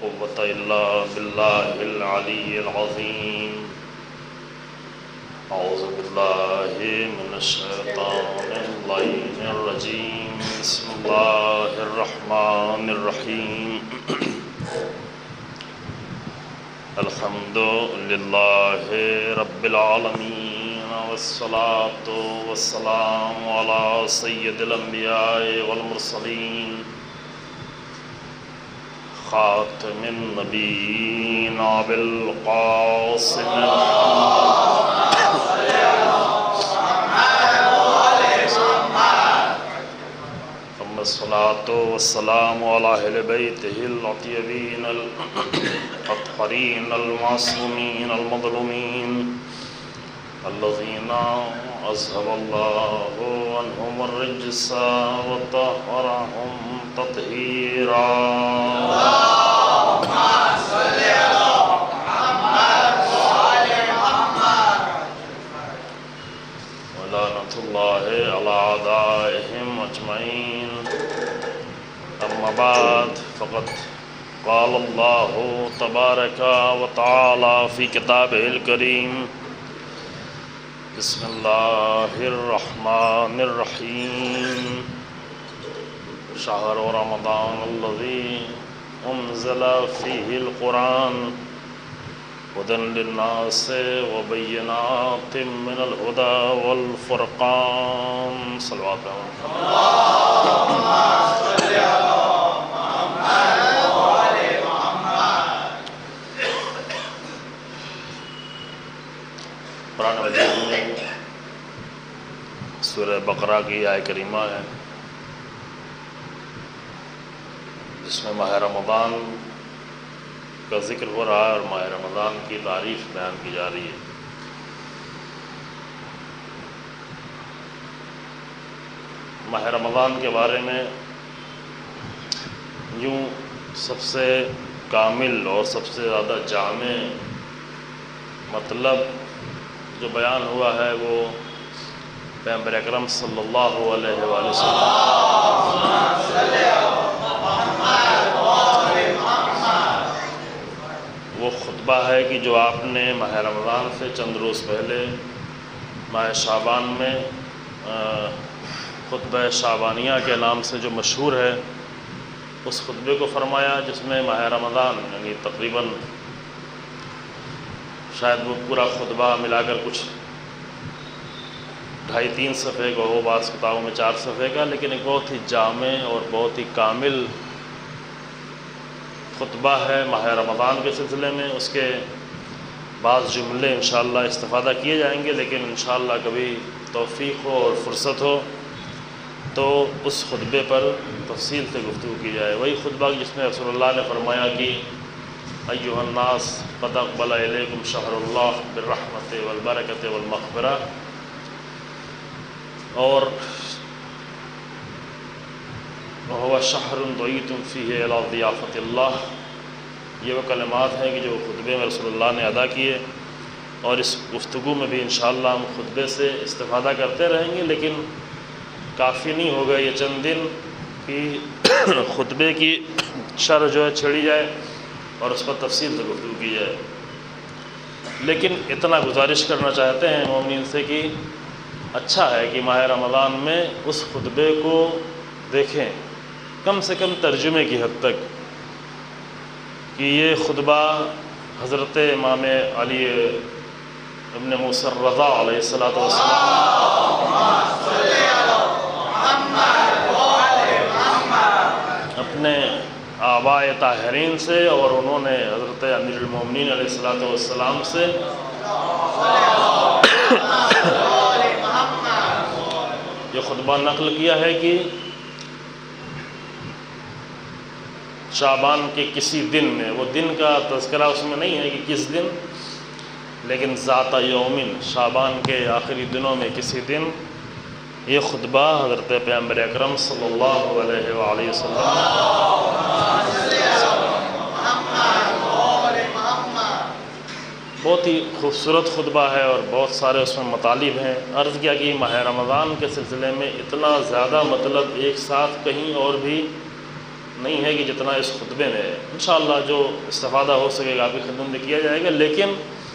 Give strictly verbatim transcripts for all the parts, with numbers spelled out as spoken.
قوة إلا بالله العلي العظيم. أعوذ بالله من الشيطان اللعين الرجيم. بسم الله الرحمن الرحيم. الحمد لله رب العالمين، والصلاة والسلام على سيد الأنبياء والمرسلين، خاتم النبيين أبي القاسم ثم الصلاة والسلام على أهل بيته الطيبين الأطهرين المعصومين المظلومين الذين أذهب الله عنهم الرجس وطهرهم تطهيرا. اللهم صل على محمد وآل محمد. ولعنة الله على أعدائهم أجمعين. أما بعد، فقد قال الله تبارك وتعالى في كتابه الكريم: بسم الله الرحمن الرحيم. شهر رمضان الذي أنزل فيه القرآن هدى للناس وبينات من الهدى والفرقان. صلوات اللهم صل على محمد وآل محمد. قرآن مجید میں سورہ بقرہ کی آیت کریمہ ہے جس میں ماہ رمضان کا ذکر ہو رہا ہے اور ماہ رمضان کی تعریف بیان کی جا رہی ہے. ماہ رمضان کے بارے میں یوں سب سے کامل اور سب سے زیادہ جامع مطلب جو بیان ہوا ہے وہ پیغمبر اکرم صلی اللہ علیہ وآلہ وسلم وہ خطبہ ہے کہ جو آپ نے ماہ رمضان سے چند روز پہلے ماہ شعبان میں خطبہ شعبانیہ کے نام سے جو مشہور ہے اس خطبے کو فرمایا، جس میں ماہ رمضان یعنی تقریباً شاید وہ پورا خطبہ ملا کر کچھ ڈھائی تین صفحے کا ہو، بعض کتابوں میں چار صفحے کا، لیکن ایک بہت ہی جامع اور بہت ہی کامل خطبہ ہے ماہ رمضان کے سلسلے میں. اس کے بعض جملے انشاءاللہ استفادہ کیے جائیں گے، لیکن انشاءاللہ کبھی توفیق ہو اور فرصت ہو تو اس خطبے پر تفصیل سے گفتگو کی جائے. وہی خطبہ جس میں رسول اللہ نے فرمایا کہ ایھا الناس قد اقبل الیکم شہر اللہ بالرحمت والبرکۃ والمغفرہ، اور وہو شہر دعیتم فیہ الی ضیافۃ اللہ. یہ وہ کلمات ہیں کہ جو خطبے میں رسول اللہ نے ادا کیے، اور اس گفتگو میں بھی انشاءاللہ ہم خطبے سے استفادہ کرتے رہیں گے، لیکن کافی نہیں ہوگا یہ چند دن کہ خطبے کی شرح جو ہے چھیڑی جائے اور اس پر تفصیل سے گفتگو کی جائے. لیکن اتنا گزارش کرنا چاہتے ہیں مومنین سے کہ اچھا ہے کہ ماہ رمضان میں اس خطبے کو دیکھیں کم سے کم ترجمے کی حد تک، کہ یہ خطبہ حضرت امام علی ابن موسیٰ الرضا علیہ الصلوۃ والسلام اپنے آباء طاہرین سے اور انہوں نے حضرت امیر المومنین علیہ الصلوۃ والسلام سے یہ خطبہ نقل کیا ہے کہ شعبان کے کسی دن میں، وہ دن کا تذکرہ اس میں نہیں ہے کہ کس دن، لیکن ذات یومن شعبان کے آخری دنوں میں کسی دن یہ خطبہ حضرت پیغمبر اکرم صلی اللہ علیہ وآلہ وسلم بہت ہی خوبصورت خطبہ ہے اور بہت سارے اس میں مطالب ہیں. عرض کیا کہ ماہ رمضان کے سلسلے میں اتنا زیادہ مطلب ایک ساتھ کہیں اور بھی نہیں ہے کہ جتنا اس خطبے میں ہے۔ انشاءاللہ جو استفادہ ہو سکے گا آپ کی خدمت میں کیا جائے گا، لیکن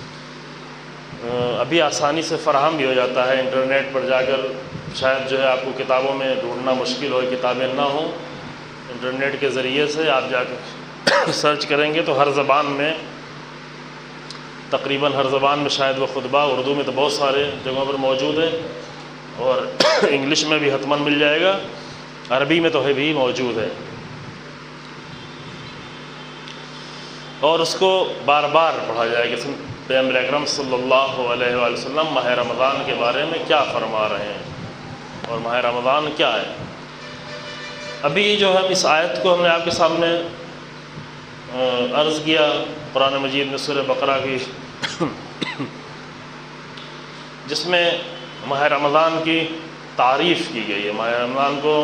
ابھی آسانی سے فراہم بھی ہو جاتا ہے انٹرنیٹ پر جا کر، شاید جو ہے آپ کو کتابوں میں ڈھونڈنا مشکل ہو، کتابیں نہ ہوں، انٹرنیٹ کے ذریعے سے آپ جا کر سرچ کریں گے تو ہر زبان میں، تقریباً ہر زبان میں شاید وہ خطبہ، اردو میں تو بہت سارے جگہوں پر موجود ہے، اور انگلش میں بھی حتماً مل جائے گا، عربی میں تو ہے بھی موجود ہے، اور اس کو بار بار پڑھا جائے گا۔ پیغمبر اکرم صلی اللہ علیہ وآلہ وسلم ماہ رمضان کے بارے میں کیا فرما رہے ہیں اور ماہ رمضان کیا ہے۔ ابھی جو ہے اس آیت کو ہم نے آپ کے سامنے عرض کیا قرآن مجید میں سورہ بقرہ کی، جس میں ماہ رمضان کی تعریف کی گئی ہے۔ ماہ رمضان کو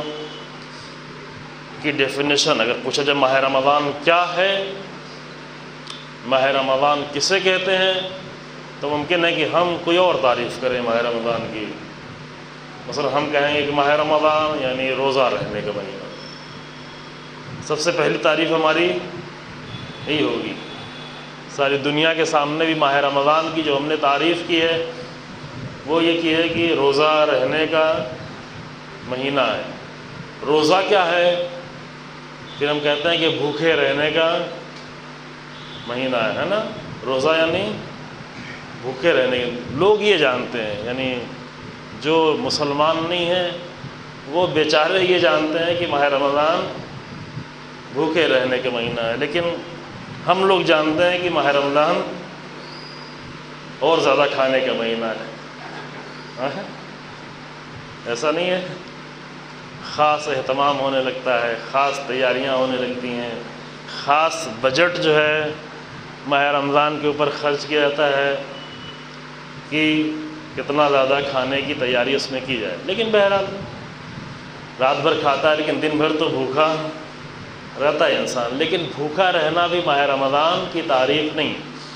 کی ڈیفینیشن اگر پوچھا جائے ماہ رمضان کیا ہے، ماہ رمضان کسے کہتے ہیں، تو ممکن ہے کہ ہم کوئی اور تعریف کریں ماہ رمضان کی۔ مثلا ہم کہیں گے کہ ماہ رمضان یعنی روزہ رہنے کا مہینہ، سب سے پہلی تعریف ہماری یہی ہوگی۔ ساری دنیا کے سامنے بھی ماہ رمضان کی جو ہم نے تعریف کی ہے وہ یہ کی ہے کہ روزہ رہنے کا مہینہ ہے۔ روزہ کیا ہے؟ پھر ہم کہتے ہیں کہ بھوکے رہنے کا مہینہ ہے ہے نا۔ روزہ یعنی بھوکے رہنے کے، لوگ یہ جانتے ہیں، یعنی جو مسلمان نہیں ہیں وہ بیچارے یہ جانتے ہیں کہ ماہ رمضان بھوکے رہنے کا مہینہ ہے، لیکن ہم لوگ جانتے ہیں کہ ماہ رمضان اور زیادہ کھانے کا مہینہ ہے۔ ایسا نہیں ہے؟ خاص اہتمام ہونے لگتا ہے، خاص تیاریاں ہونے لگتی ہیں، خاص بجٹ جو ہے ماہ رمضان کے اوپر خرچ کیا جاتا ہے کہ کتنا زیادہ کھانے کی تیاری اس میں کی جائے۔ لیکن بہرحال رات بھر کھاتا ہے لیکن دن بھر تو بھوکا رہتا ہے انسان، لیکن بھوکا رہنا بھی ماہ رمضان کی تعریف نہیں،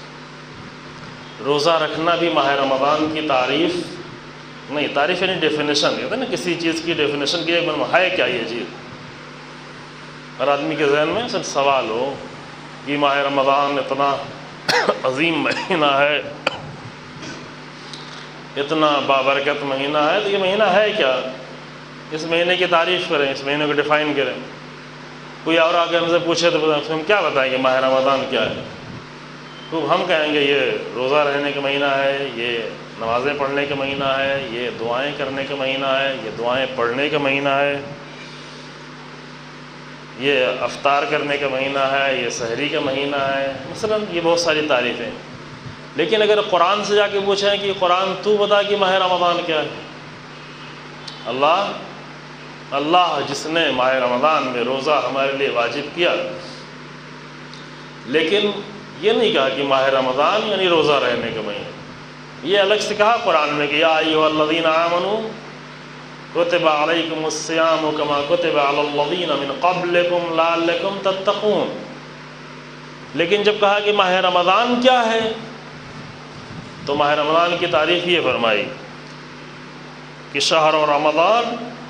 روزہ رکھنا بھی ماہ رمضان کی تعریف نہیں۔ تعریف یعنی ڈیفینیشن، کہتے ہیں نا کسی چیز کی ڈیفینیشن کی ہے کیا یہ چیز۔ ہر آدمی کے ذہن میں صرف سوال ہو کہ ماہ رمضان اتنا عظیم مہینہ ہے، اتنا بابرکت مہینہ ہے، تو یہ مہینہ ہے کیا؟ اس مہینے کی تعریف کریں، اس مہینے کو ڈیفائن کریں۔ کوئی اور آ کے ہم سے پوچھے تو ہم کیا بتائیں گے ماہ رمضان کیا ہے؟ تو ہم کہیں گے یہ روزہ رہنے کا مہینہ ہے، یہ نمازیں پڑھنے کا مہینہ ہے، یہ دعائیں کرنے کا مہینہ ہے، یہ دعائیں پڑھنے کا مہینہ ہے، یہ افطار کرنے کا مہینہ ہے، یہ سحری کا مہینہ ہے، مثلا یہ بہت ساری تعریفیں۔ لیکن اگر قرآن سے جا کے پوچھیں کہ قرآن تو بتا کہ ماہ رمضان کیا ہے، اللہ اللہ جس نے ماہ رمضان میں روزہ ہمارے لیے واجب کیا، لیکن یہ نہیں کہا کہ ماہ رمضان یعنی روزہ رہنے کا مہینہ۔ یہ الگ سے کہا قرآن میں کہ یا ایھا الذین آمنوا کتب علیکم الصیام کما کتب علی الذین من قبلکم لعلکم تتقون۔ لیکن جب کہا کہ ماہ رمضان کیا ہے تو ماہ رمضان کی تعریف یہ فرمائی کہ شہر رمضان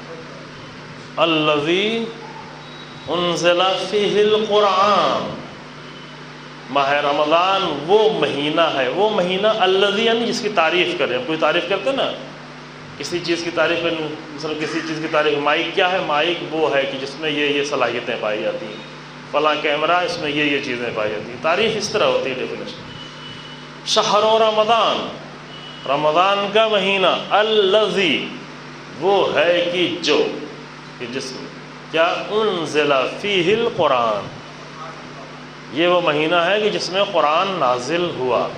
الذی انزل فیہ القرآن، ماہ رمضان وہ مہینہ ہے، وہ مہینہ الذی یعنی جس کی تعریف کریں۔ کوئی تعریف کرتے نا کسی چیز کی تعریف، مثلا کسی چیز کی تعریف، مائک کیا ہے؟ مائک وہ ہے کہ جس میں یہ یہ صلاحیتیں پائی جاتی ہیں، فلاں کیمرہ اس میں یہ یہ چیزیں پائی جاتی ہیں۔ تعریف اس طرح ہوتی ہے ڈیفینیشن۔ شہر رمضان، رمضان کا مہینہ، الذی وہ ہے کہ جو کہ جس میں کیا انزل فیہ القرآن، یہ وہ مہینہ ہے کہ جس میں قرآن نازل ہوا۔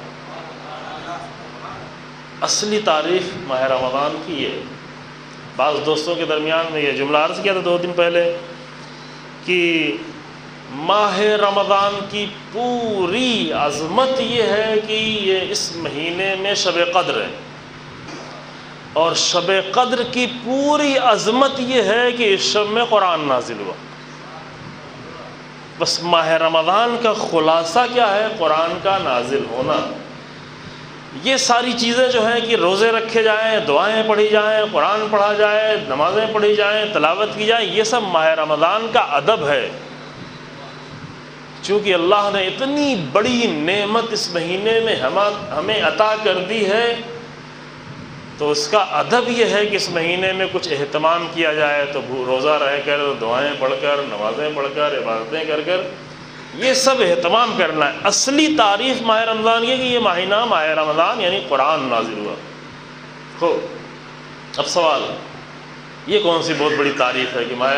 اصلی تعریف ماہ رمضان کی ہے۔ بعض دوستوں کے درمیان میں یہ جملہ عرض کیا تھا دو دن پہلے کہ ماہ رمضان کی پوری عظمت یہ ہے کہ یہ اس مہینے میں شب قدر ہے، اور شب قدر کی پوری عظمت یہ ہے کہ اس شب میں قرآن نازل ہوا۔ بس ماہ رمضان کا خلاصہ کیا ہے؟ قرآن کا نازل ہونا۔ یہ ساری چیزیں جو ہیں کہ روزے رکھے جائیں، دعائیں پڑھی جائیں، قرآن پڑھا جائے، نمازیں پڑھی جائیں، تلاوت کی جائے، یہ سب ماہ رمضان کا ادب ہے، چونکہ اللہ نے اتنی بڑی نعمت اس مہینے میں ہمیں عطا کر دی ہے تو اس کا ادب یہ ہے کہ اس مہینے میں کچھ اہتمام کیا جائے، تو روزہ رہ کر، دعائیں پڑھ کر، نمازیں پڑھ کر، عبادتیں کر کر یہ سب اہتمام کرنا ہے۔ اصلی تعریف ماہ رمضان یہ کہ یہ مہینہ ماہ رمضان یعنی قرآن نازل ہوا۔ ہو اب سوال، یہ کون سی بہت بڑی تعریف ہے کہ ماہ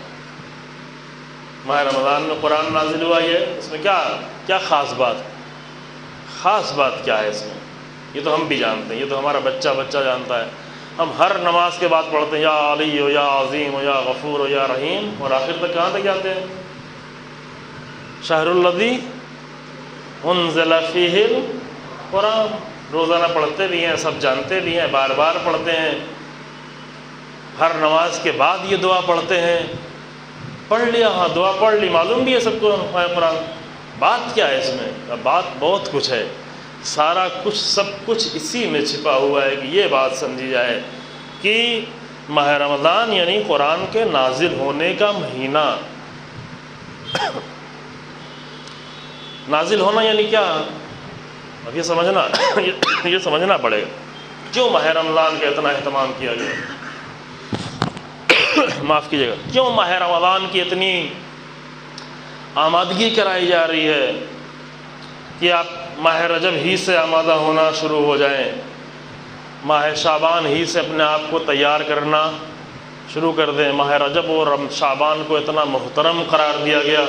ماہ رمضان میں قرآن نازل ہوا؟ یہ اس میں کیا کیا خاص بات خاص بات کیا ہے اس میں؟ یہ تو ہم بھی جانتے ہیں، یہ تو ہمارا بچہ بچہ جانتا ہے۔ ہم ہر نماز کے بعد پڑھتے ہیں یا علی ہو، یا عظیم ہو، یا غفور ہو، یا رحیم، اور آخر تک کہاں تک جاتے ہیں؟ شہر الذی انزل فیہ القرآن۔ روزانہ پڑھتے بھی ہیں، سب جانتے بھی ہیں، بار بار پڑھتے ہیں، ہر نماز کے بعد یہ دعا پڑھتے ہیں۔ پڑھ لیا، ہاں دعا پڑھ لی، معلوم بھی ہے سب کو قرآن۔ بات کیا ہے اس میں؟ بات بہت کچھ ہے، سارا کچھ سب کچھ اسی میں چھپا ہوا ہے کہ یہ بات سمجھی جائے کہ ماہ رمضان یعنی قرآن کے نازل ہونے کا مہینہ۔ نازل ہونا یعنی کیا؟ اب یہ سمجھنا یہ سمجھنا پڑے گا کیوں ماہ رمضان کا اتنا اہتمام کیا گیا، معاف کیجیے گا، کیوں ماہ رمضان کی اتنی آمادگی کرائی جا رہی ہے کہ آپ ماہ رجب ہی سے آمادہ ہونا شروع ہو جائیں، ماہ شعبان ہی سے اپنے آپ کو تیار کرنا شروع کر دیں۔ ماہ رجب اور شعبان کو اتنا محترم قرار دیا گیا۔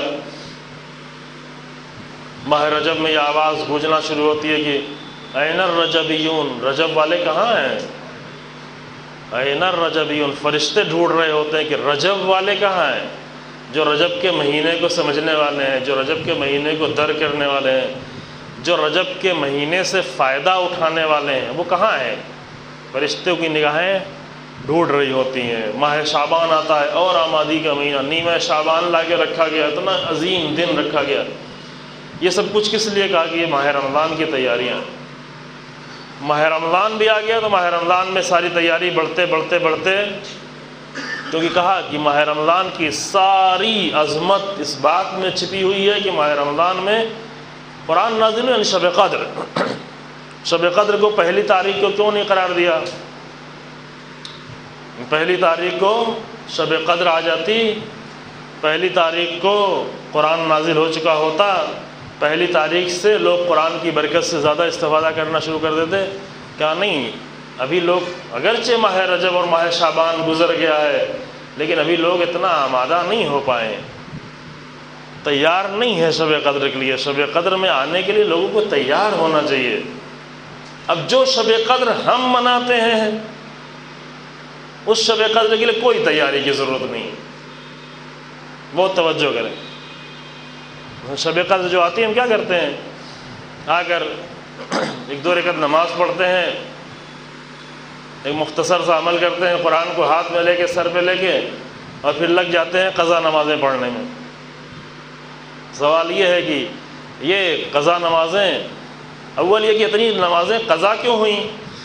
ماہ رجب میں یہ آواز گونجنا شروع ہوتی ہے کہ این الرجبیون، رجب والے کہاں ہیں؟ این الرجبیون، فرشتے ڈھونڈ رہے ہوتے ہیں کہ رجب والے کہاں ہیں، جو رجب کے مہینے کو سمجھنے والے ہیں، جو رجب کے مہینے کو در کرنے والے ہیں، جو رجب کے مہینے سے فائدہ اٹھانے والے ہیں، وہ کہاں ہیں؟ فرشتوں کی نگاہیں ڈھونڈ رہی ہوتی ہیں۔ ماہ شعبان آتا ہے اور آمادی کا مہینہ، نیمہ شعبان لا کے رکھا گیا، اتنا عظیم دن رکھا گیا۔ یہ سب کچھ کس لیے کہا کہ یہ ماہ رمضان کی تیاریاں۔ ماہ رمضان بھی آ گیا تو ماہ رمضان میں ساری تیاری بڑھتے بڑھتے بڑھتے کیونکہ کہا کہ ماہ رمضان کی ساری عظمت اس بات میں چھپی ہوئی ہے کہ ماہ رمضان میں قرآن نازل یعنی شب قدر۔ شب قدر کو پہلی تاریخ کو کیوں نہیں قرار دیا؟ پہلی تاریخ کو شب قدر آ جاتی، پہلی تاریخ کو قرآن نازل ہو چکا ہوتا، پہلی تاریخ سے لوگ قرآن کی برکت سے زیادہ استفادہ کرنا شروع کر دیتے۔ کیا نہیں، ابھی لوگ اگرچہ ماہ رجب اور ماہ شعبان گزر گیا ہے لیکن ابھی لوگ اتنا آمادہ نہیں ہو پائے، تیار نہیں ہے شب قدر کے لیے۔ شب قدر میں آنے کے لیے لوگوں کو تیار ہونا چاہیے۔ اب جو شب قدر ہم مناتے ہیں اس شب قدر کے لیے کوئی تیاری کی ضرورت نہیں۔ بہت توجہ کریں، شب قدر جو آتی ہے ہم کیا کرتے ہیں؟ آ کر ایک دو رکعت نماز پڑھتے ہیں، ایک مختصر سا عمل کرتے ہیں، قرآن کو ہاتھ میں لے کے سر پہ لے کے، اور پھر لگ جاتے ہیں قضا نمازیں پڑھنے میں۔ سوال یہ ہے کہ یہ قضا نمازیں، اول یہ کہ اتنی نمازیں قضا کیوں ہوئیں؟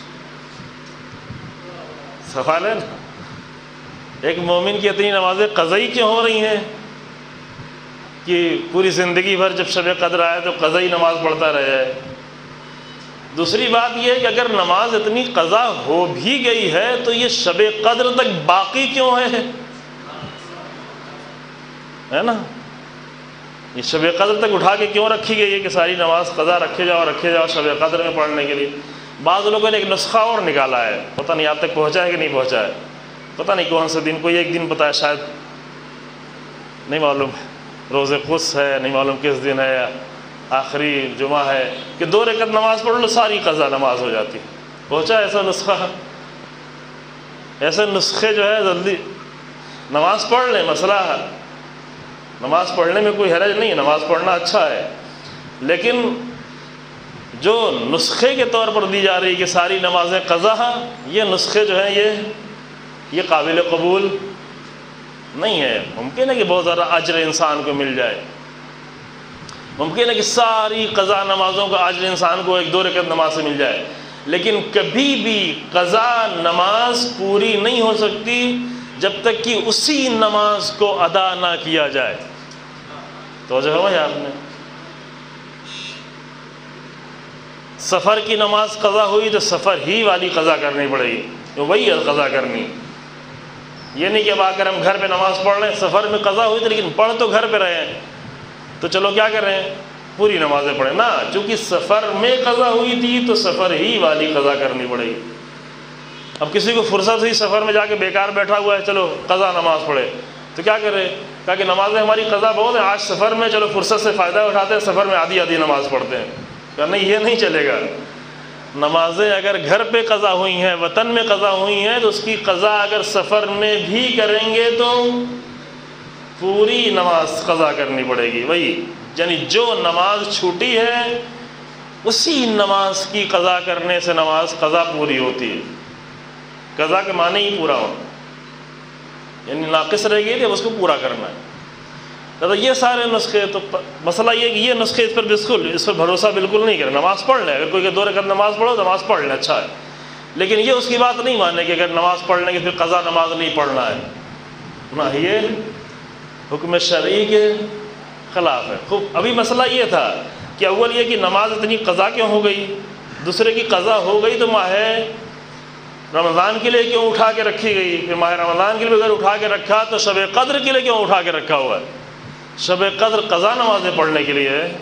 سوال ہے نا، ایک مومن کی اتنی نمازیں قضائی کیوں ہو رہی ہیں کہ پوری زندگی بھر جب شب قدر آئے تو قضائی نماز پڑھتا رہے ہے۔ دوسری بات یہ ہے کہ اگر نماز اتنی قضا ہو بھی گئی ہے تو یہ شب قدر تک باقی کیوں ہے ہے نا؟ یہ شب قدر تک اٹھا کے کیوں رکھی گئی ہے کہ ساری نماز قضا رکھے جاؤ رکھے جاؤ شب قدر میں پڑھنے کے لیے؟ بعض لوگوں نے ایک نسخہ اور نکالا ہے، پتہ نہیں آپ تک پہنچا ہے کہ نہیں پہنچا ہے، پتہ نہیں کون سے دن، کوئی ایک دن پتہ ہے، شاید نہیں معلوم، روز قدس ہے، نہیں معلوم کس دن ہے، آخری جمعہ ہے، کہ دو رکعت نماز پڑھ لو ساری قضا نماز ہو جاتی۔ پہنچا ایسا نسخہ؟ ایسے نسخے جو ہے جلدی نماز پڑھ لیں، مسئلہ ہے، نماز پڑھنے میں کوئی حرج نہیں ہے، نماز پڑھنا اچھا ہے، لیکن جو نسخے کے طور پر دی جا رہی کہ ساری نمازیں قضا ہیں، یہ نسخے جو ہیں یہ یہ قابل قبول نہیں ہے۔ ممکن ہے کہ بہت زیادہ اجر انسان کو مل جائے، ممکن ہے کہ ساری قضا نمازوں کا اجر انسان کو ایک دو رکعت نماز سے مل جائے، لیکن کبھی بھی قضا نماز پوری نہیں ہو سکتی جب تک کہ اسی نماز کو ادا نہ کیا جائے۔ توجہ ہوا ہے آپ نے؟ سفر کی نماز قضا ہوئی تو سفر ہی والی قضا کرنی پڑے گی، تو وہی قضا کرنی. یہ نہیں کہ اب آ کر ہم گھر پہ نماز پڑھ رہے ہیں، سفر میں قضا ہوئی تھی لیکن پڑھ تو گھر پہ رہے ہیں، تو چلو کیا کر رہے ہیں، پوری نمازیں پڑھیں نا. چونکہ سفر میں قضا ہوئی تھی تو سفر ہی والی قضا کرنی پڑے گی. اب کسی کو فرصت ہوئی سفر میں جا کے بیکار بیٹھا ہوا ہے، چلو قضا نماز پڑھے، تو کیا کرے؟ کہا کہ نمازیں ہماری قضا بہت ہیں، آج سفر میں چلو فرصت سے فائدہ اٹھاتے ہیں، سفر میں آدھی آدھی نماز پڑھتے ہیں. کہا نہیں، یہ نہیں چلے گا. نمازیں اگر گھر پہ قضا ہوئی ہیں، وطن میں قضا ہوئی ہیں، تو اس کی قضا اگر سفر میں بھی کریں گے تو پوری نماز قضا کرنی پڑے گی. وہی یعنی جو نماز چھوٹی ہے اسی نماز کی قضا کرنے سے نماز قضا پوری ہوتی ہے. قضا کے معنی ہی پورا ہونا، یعنی ناقص رہ گئی تھی اب اس کو پورا کرنا ہے. تو یہ سارے نسخے، تو مسئلہ یہ کہ یہ نسخے اس پر بالکل اس پر بھروسہ بالکل نہیں کریں. نماز پڑھ لیں، اگر کوئی کہ دو رکعت نماز پڑھو نماز پڑھ لیں، اچھا ہے، لیکن یہ اس کی بات نہیں ماننے کہ اگر نماز پڑھ لیں گے پھر قضا نماز نہیں پڑھنا ہے. نہ، یہ حکم شرعی کے خلاف ہے. خوب ابھی مسئلہ یہ تھا کہ اول یہ کہ نماز اتنی قضا کیوں ہو گئی، دوسرے کی قضا ہو گئی تو ماہ رمضان کے لیے کیوں اٹھا کے رکھی گئی؟ پھر ماہ رمضان کے لیے اگر اٹھا کے رکھا تو شب قدر کے لیے کیوں اٹھا کے رکھا ہوا ہے؟ شب قدر قضا نمازیں پڑھنے کے لیے ہے.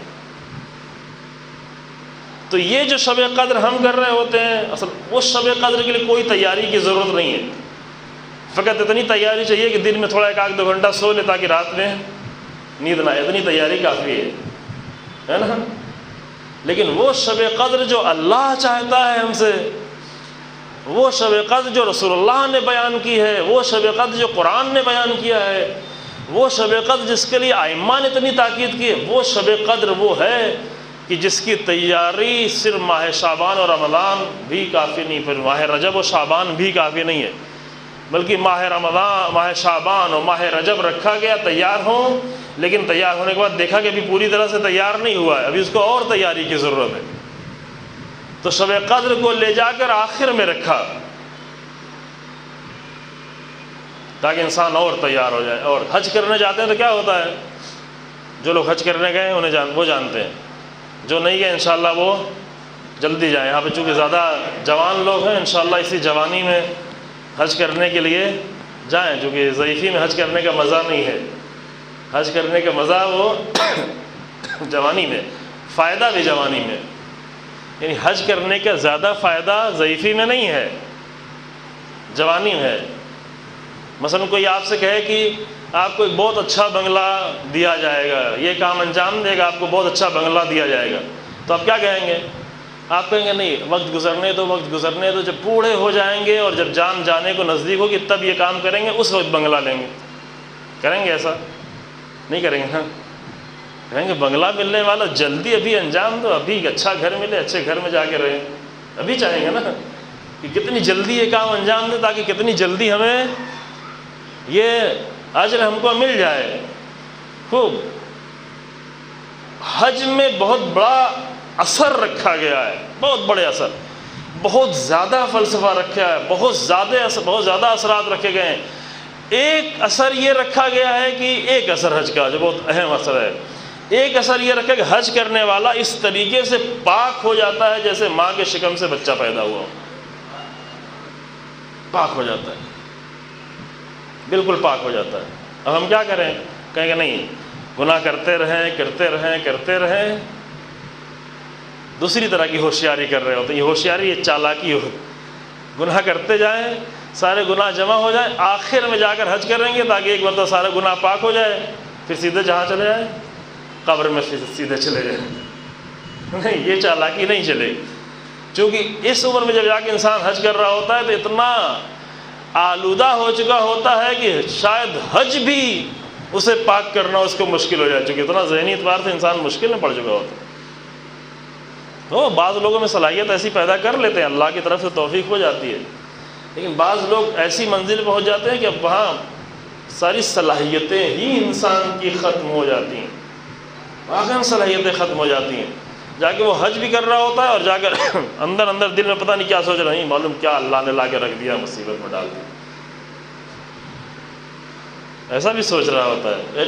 تو یہ جو شب قدر ہم کر رہے ہوتے ہیں، اصل اس شب قدر کے لیے کوئی تیاری کی ضرورت نہیں ہے. فقط اتنی تیاری چاہیے کہ دن میں تھوڑا ایک آدھ دو گھنٹہ سو لے تاکہ رات میں نیند نہ آئے، اتنی تیاری کافی ہے، ہے نا. لیکن وہ شب قدر جو اللہ چاہتا ہے ہم سے، وہ شب قدر جو رسول اللہ نے بیان کی ہے، وہ شب قدر جو قرآن نے بیان کیا ہے، وہ شب قدر جس کے لیے ائمہ نے اتنی تاکید کی ہے، وہ شب قدر وہ ہے کہ جس کی تیاری صرف ماہ شعبان اور رمضان بھی کافی نہیں، پھر ماہ رجب و شعبان بھی کافی نہیں ہے، بلکہ ماہ رمضان، ماہ شعبان اور ماہ رجب رکھا گیا تیار ہوں، لیکن تیار ہونے کے بعد دیکھا کہ ابھی پوری طرح سے تیار نہیں ہوا ہے، ابھی اس کو اور تیاری کی ضرورت ہے. تو شب قدر کو لے جا کر آخر میں رکھا تاکہ انسان اور تیار ہو جائے. اور حج کرنے جاتے ہیں تو کیا ہوتا ہے، جو لوگ حج کرنے گئے انہیں جان وہ جانتے ہیں، جو نہیں گئے انشاءاللہ وہ جلدی جائیں. یہاں پہ چونکہ زیادہ جوان لوگ ہیں، انشاءاللہ اسی جوانی میں حج کرنے کے لیے جائیں، چونکہ ضعیفی میں حج کرنے کا مزہ نہیں ہے. حج کرنے کا مزہ وہ جوانی میں، فائدہ بھی جوانی میں. یعنی حج کرنے کا زیادہ فائدہ ضعیفی میں نہیں ہے، جوانی میں ہے. مثلا کوئی آپ سے کہے کہ آپ کو ایک بہت اچھا بنگلہ دیا جائے گا، یہ کام انجام دے گا، آپ کو بہت اچھا بنگلہ دیا جائے گا، تو آپ کیا کہیں گے؟ آپ کہیں گے نہیں، وقت گزرنے دو، وقت گزرنے دو، جب بوڑھے ہو جائیں گے اور جب جان جانے کو نزدیک ہوگی تب یہ کام کریں گے، اس وقت بنگلہ لیں گے. کریں گے ایسا؟ نہیں کریں گے. ہاں کہیں گے بنگلہ ملنے والا جلدی ابھی انجام دو، ابھی اچھا گھر ملے، اچھے گھر میں جا کے رہیں. ابھی چاہیں گے نا کہ کتنی جلدی یہ کام انجام دے تاکہ کتنی جلدی ہمیں یہ اجر ہم کو مل جائے. خوب حج میں بہت بڑا اثر رکھا گیا ہے، بہت بڑے اثر، بہت زیادہ فلسفہ رکھا ہے، بہت زیادہ اثر بہت زیادہ اثرات رکھے گئے ہیں. ایک اثر یہ رکھا گیا ہے کہ ایک اثر حج کا جو بہت اہم اثر ہے، ایک اثر یہ رکھا کہ حج کرنے والا اس طریقے سے پاک ہو جاتا ہے جیسے ماں کے شکم سے بچہ پیدا ہوا ہو. پاک ہو جاتا ہے، بالکل پاک ہو جاتا ہے. اب ہم کیا کریں؟ کہیں گے نہیں، گناہ کرتے رہیں کرتے رہیں کرتے رہیں، دوسری طرح کی ہوشیاری کر رہے ہوتے ہیں. یہ ہوشیاری، یہ چالاکی ہو. گناہ کرتے جائیں، سارے گناہ جمع ہو جائیں، آخر میں جا کر حج کریں گے تاکہ ایک مرتبہ سارا گناہ پاک ہو جائے، پھر سیدھے جہاں چلے جائیں، قبر میں سیدھے چلے جائیں. نہیں، یہ چالاکی نہیں چلے. چونکہ اس عمر میں جب جا کے انسان حج کر رہا ہوتا ہے تو اتنا آلودہ ہو چکا ہوتا ہے کہ شاید حج بھی اسے پاک کرنا اس کو مشکل ہو جائے، چونکہ اتنا ذہنی اعتبار سے انسان مشکل میں پڑ چکا ہوتا ہے. تو بعض لوگوں میں صلاحیت ایسی پیدا کر لیتے ہیں، اللہ کی طرف سے توفیق ہو جاتی ہے، لیکن بعض لوگ ایسی منزل پہنچ جاتے ہیں کہ اب وہاں ساری صلاحیتیں ہی انسان کی ختم ہو جاتی ہیں، واقعاً صلاحیتیں ختم ہو جاتی ہیں. جا کے وہ حج بھی کر رہا ہوتا ہے اور جا کر اندر اندر دل میں پتہ نہیں کیا سوچ رہا ہے، معلوم کیا اللہ نے لا کے رکھ دیا، مصیبت میں ڈال دیا، ایسا بھی سوچ رہا ہوتا ہے.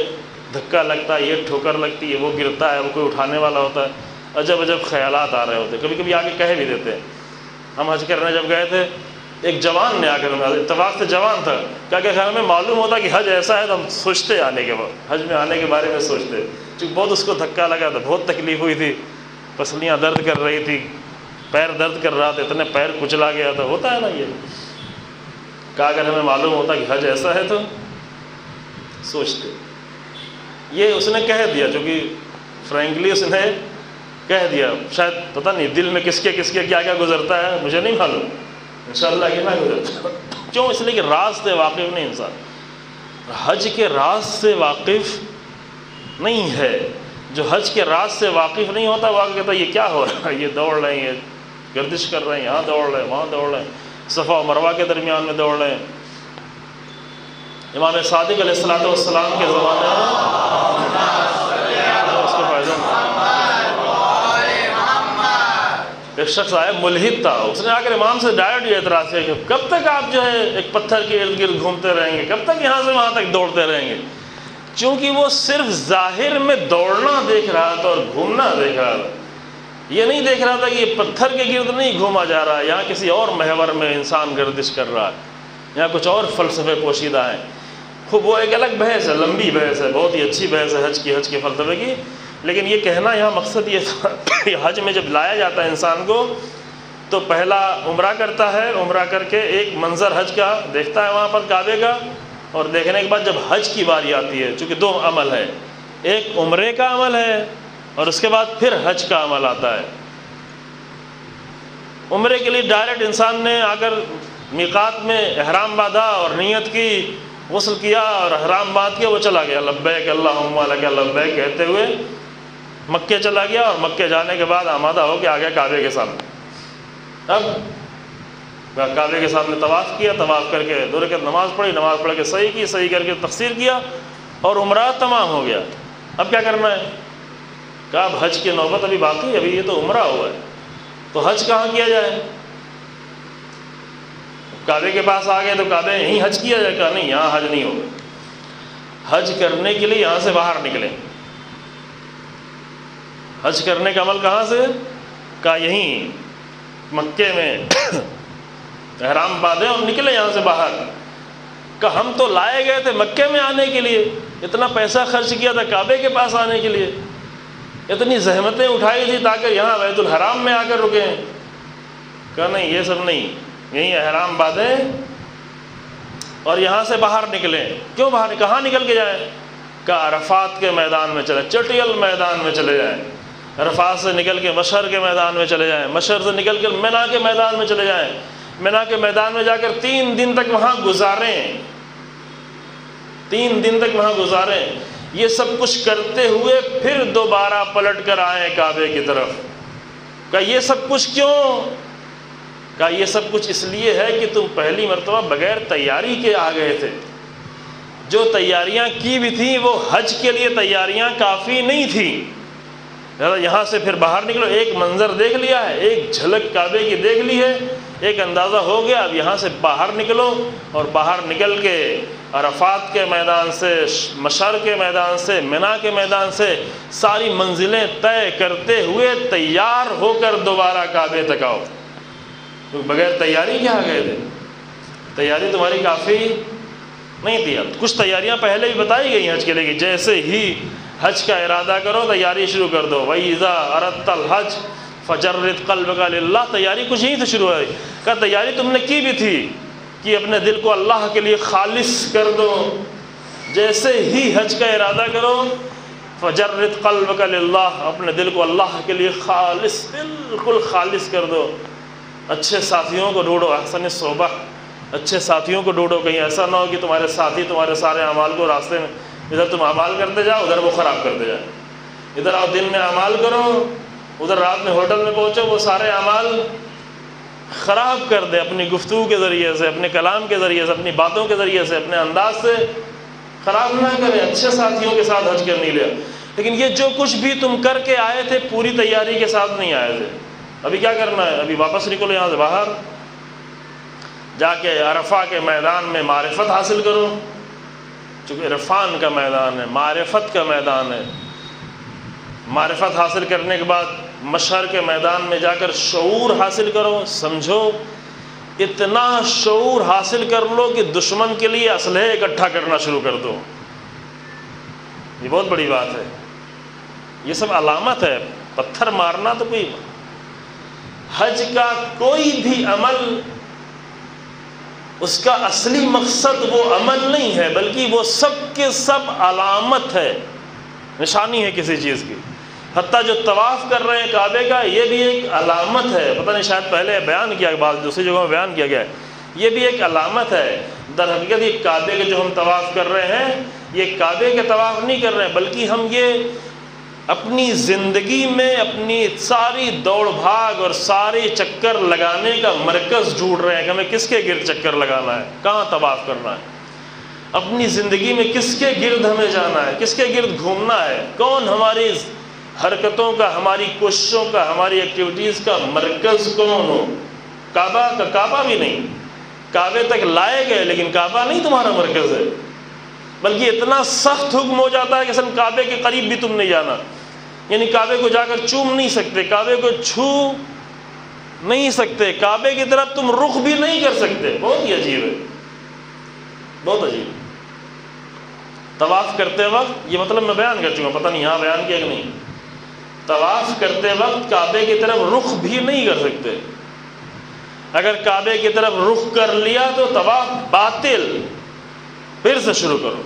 دھکا لگتا ہے، یہ ٹھوکر لگتی ہے، وہ گرتا ہے، وہ کوئی اٹھانے والا ہوتا ہے، عجب عجب خیالات آ رہے ہوتے ہیں، کبھی کبھی آ کے کہہ بھی دیتے ہیں۔ ہم حج کرنے جب گئے تھے، ایک جوان نے آ کر اتفاق سے جوان تھا، کیا کہ ہمیں معلوم ہوتا کہ حج ایسا ہے تو ہم سوچتے آنے کے بعد، حج میں آنے کے بارے میں سوچتے، چونکہ بہت اس کو دھکا لگا تھا، بہت تکلیف ہوئی تھی، پسلیاں درد کر رہی تھی، پیر درد کر رہا تھا، اتنے پیر کچلا گیا تھا، ہوتا ہے نا یہ۔ کہا اگر ہمیں معلوم ہوتا کہ حج ایسا ہے تو سوچتے۔ یہ اس نے کہہ دیا، چونکہ فرینکلی اس نے کہہ دیا، شاید پتہ نہیں دل میں کس کے کس کے کیا کیا گزرتا ہے مجھے نہیں معلوم، انشاءاللہ یہ نہ گزرتا۔ کیوں؟ اس لیے کہ راز سے واقف نہیں انسان، حج کے راز سے واقف نہیں ہے۔ جو حج کے راز سے واقف نہیں ہوتا وہ کہتا ہے یہ کیا ہو رہا ہے، یہ دوڑ رہے ہیں، یہ گردش کر رہے ہیں، یہاں دوڑ رہے ہیں، وہاں دوڑ رہے ہیں، صفا و مروہ کے درمیان میں دوڑ رہے ہیں۔ امام صادق علیہ الصلوۃ والسلام کے زمانے میں اس کو فائدہ ایک شخص آیا، ملحد تھا، اس نے آ کر امام سے ڈائریکٹ یہ اعتراض کیا کہ کب تک آپ جو ہے ایک پتھر کے ارد گرد گھومتے رہیں گے، کب تک یہاں سے وہاں تک دوڑتے رہیں گے؟ چونکہ وہ صرف ظاہر میں دوڑنا دیکھ رہا تھا اور گھومنا دیکھ رہا تھا، یہ نہیں دیکھ رہا تھا کہ یہ پتھر کے گرد نہیں گھوما جا رہا ہے، یہاں کسی اور محور میں انسان گردش کر رہا ہے، یہاں کچھ اور فلسفے پوشیدہ ہیں۔ خوب وہ ایک الگ بحث ہے، لمبی بحث ہے، بہت ہی اچھی بحث ہے حج کی، حج کے فلسفے کی، لیکن یہ کہنا یہاں مقصد یہ تھا کہ حج میں جب لایا جاتا ہے انسان کو تو پہلا عمرہ کرتا ہے، عمرہ کر کے ایک منظر حج کا دیکھتا ہے وہاں پر کعبے کا، اور دیکھنے کے بعد جب حج کی باری آتی ہے، چونکہ دو عمل ہے، ایک عمرے کا عمل ہے اور اس کے بعد پھر حج کا عمل آتا ہے۔ عمرے کے لیے ڈائریکٹ انسان نے آ کر میقات میں احرام باندھا اور نیت کی، غسل کیا اور احرام باندھ کے وہ چلا گیا، لبیک اللہم لک لبیک کہتے ہوئے مکے چلا گیا، اور مکے جانے کے بعد آمادہ ہو کے آ گیا کعبے کے سامنے۔ اب کعبے کے سامنے طواف کیا، طواف کر کے دو رکعت نماز پڑھی، نماز پڑھ کے صحیح کی، صحیح کر کے تقصیر کیا اور عمرہ تمام ہو گیا۔ اب کیا کرنا ہے؟ کہا اب حج کی نوبت ابھی باقی ہے، ابھی یہ تو عمرہ ہوا ہے، تو حج کہاں کیا جائے؟ کعبے کے پاس آ گئے تو کعبے یہیں حج کیا جائے؟ کہا نہیں، یہاں حج نہیں ہوگا، حج کرنے کے لیے یہاں سے باہر نکلیں۔ حج کرنے کا عمل کہاں سے؟ کہا یہیں مکے میں احرام باندھے اور نکلے یہاں سے باہر۔ کہا ہم تو لائے گئے تھے مکے میں آنے کے لیے، اتنا پیسہ خرچ کیا تھا کعبے کے پاس آنے کے لیے، اتنی زحمتیں اٹھائی تھی تاکہ یہاں بیت الحرام میں آ کر رکیں۔ کہا نہیں، یہ سب نہیں، یہیں احرام باندھیں اور یہاں سے باہر نکلیں۔ کیوں باہر؟ کہاں نکل کے جائیں؟ کہا عرفات کے میدان میں چلے، چٹیل میدان میں چلے جائیں، عرفات سے نکل کے مشہر کے میدان میں چلے جائیں، مشہر سے نکل کے مینا کے میدان میں چلے جائیں، مینا کے میدان میں جا کر تین دن تک وہاں گزاریں، تین دن تک وہاں گزاریں۔ یہ سب کچھ کرتے ہوئے پھر دوبارہ پلٹ کر آئیں کعبے کی طرف۔ کہا یہ سب کچھ کیوں؟ کہا یہ سب کچھ اس لیے ہے کہ تم پہلی مرتبہ بغیر تیاری کے آ گئے تھے، جو تیاریاں کی بھی تھیں وہ حج کے لیے تیاریاں کافی نہیں تھیں، یہاں سے پھر باہر نکلو، ایک منظر دیکھ لیا ہے، ایک جھلک کعبے کی دیکھ لی ہے، ایک اندازہ ہو گیا، اب یہاں سے باہر نکلو اور باہر نکل کے عرفات کے میدان سے، مشعر کے میدان سے، مینا کے میدان سے ساری منزلیں طے کرتے ہوئے تیار ہو کر دوبارہ کعبے تک آؤ۔ تو بغیر تیاری کیا آ گئے تھے؟ تیاری تمہاری کافی نہیں تھی۔ کچھ تیاریاں پہلے بھی بتائی گئی حج کے لیے کہ جیسے ہی حج کا ارادہ کرو تیاری شروع کر دو، وَإِذَا أَرَدْتَ الْحَجَّ فَجَرِّدْ قَلْبَكَ لِلَّهِ، تیاری کچھ یہیں سے شروع ہوئی۔ کہا تیاری تم نے کی بھی تھی کہ اپنے دل کو اللہ کے لیے خالص کر دو، جیسے ہی حج کا ارادہ کرو فَجَرِّدْ قَلْبَكَ لِلَّهِ، اپنے دل کو اللہ کے لیے خالص، بالکل خالص کر دو۔ اچھے ساتھیوں کو ڈھونڈو، احسن صحبہ، اچھے ساتھیوں کو ڈھونڈو، کہیں ایسا نہ ہو کہ تمہارے ساتھی تمہارے سارے اعمال کو راستے میں، ادھر تم اعمال کرتے جاؤ ادھر وہ خراب کرتے جائیں، ادھر آؤ دن میں اعمال کرو ادھر رات میں ہوٹل میں پہنچو وہ سارے اعمال خراب کر دے، اپنی گفتگو کے ذریعے سے، اپنے کلام کے ذریعے سے، اپنی باتوں کے ذریعے سے، اپنے انداز سے خراب نہ کرے۔ اچھے ساتھیوں کے ساتھ حج کرنے لیا، لیکن یہ جو کچھ بھی تم کر کے آئے تھے پوری تیاری کے ساتھ نہیں آئے تھے۔ ابھی کیا کرنا ہے؟ ابھی واپس نکلو یہاں سے باہر، جا کے عرفہ کے میدان میں معرفت حاصل کرو، چونکہ عرفان کا میدان ہے، معرفت کا میدان ہے۔ معرفت حاصل کرنے کے بعد مشہر کے میدان میں جا کر شعور حاصل کرو، سمجھو، اتنا شعور حاصل کر لو کہ دشمن کے لیے اسلحے اکٹھا کرنا شروع کر دو۔ یہ بہت بڑی بات ہے، یہ سب علامت ہے۔ پتھر مارنا تو کوئی، حج کا کوئی بھی عمل اس کا اصلی مقصد وہ عمل نہیں ہے، بلکہ وہ سب کے سب علامت ہے، نشانی ہے کسی چیز کی۔ حتیٰ جو طواف کر رہے ہیں کعبے کا، یہ بھی ایک علامت ہے۔ پتہ نہیں شاید پہلے بیان کیا، بعض دوسری جگہوں میں بیان کیا گیا ہے، یہ بھی ایک علامت ہے۔ در حقیقت یہ کعبے کے جو ہم طواف کر رہے ہیں، یہ کعبے کے طواف نہیں کر رہے ہیں، بلکہ ہم یہ اپنی زندگی میں اپنی ساری دوڑ بھاگ اور سارے چکر لگانے کا مرکز ڈھونڈ رہے ہیں کہ ہمیں کس کے گرد چکر لگانا ہے، کہاں طواف کرنا ہے، اپنی زندگی میں کس کے گرد ہمیں جانا ہے، کس کے گرد گھومنا ہے، کون ہماری حرکتوں کا، ہماری کوششوں کا، ہماری ایکٹیویٹیز کا مرکز کون ہو۔ کعبہ کا کعبہ بھی نہیں، کعبے تک لائے گئے لیکن کعبہ نہیں تمہارا مرکز ہے، بلکہ اتنا سخت حکم ہو جاتا ہے کہ اصل کعبے کے قریب بھی تم نہیں جانا، یعنی کعبے کو جا کر چوم نہیں سکتے، کعبے کو چھو نہیں سکتے، کعبے کی طرف تم رخ بھی نہیں کر سکتے۔ بہت ہی عجیب ہے، بہت عجیب۔ طواف کرتے وقت یہ مطلب میں بیان کر چکا ہوں، پتہ نہیں یہاں بیان کیا کہ نہیں، طواف کرتے وقت کعبے کی طرف رخ بھی نہیں کر سکتے۔ اگر کعبے کی طرف رخ کر لیا تو طواف باطل، پھر سے شروع کرو۔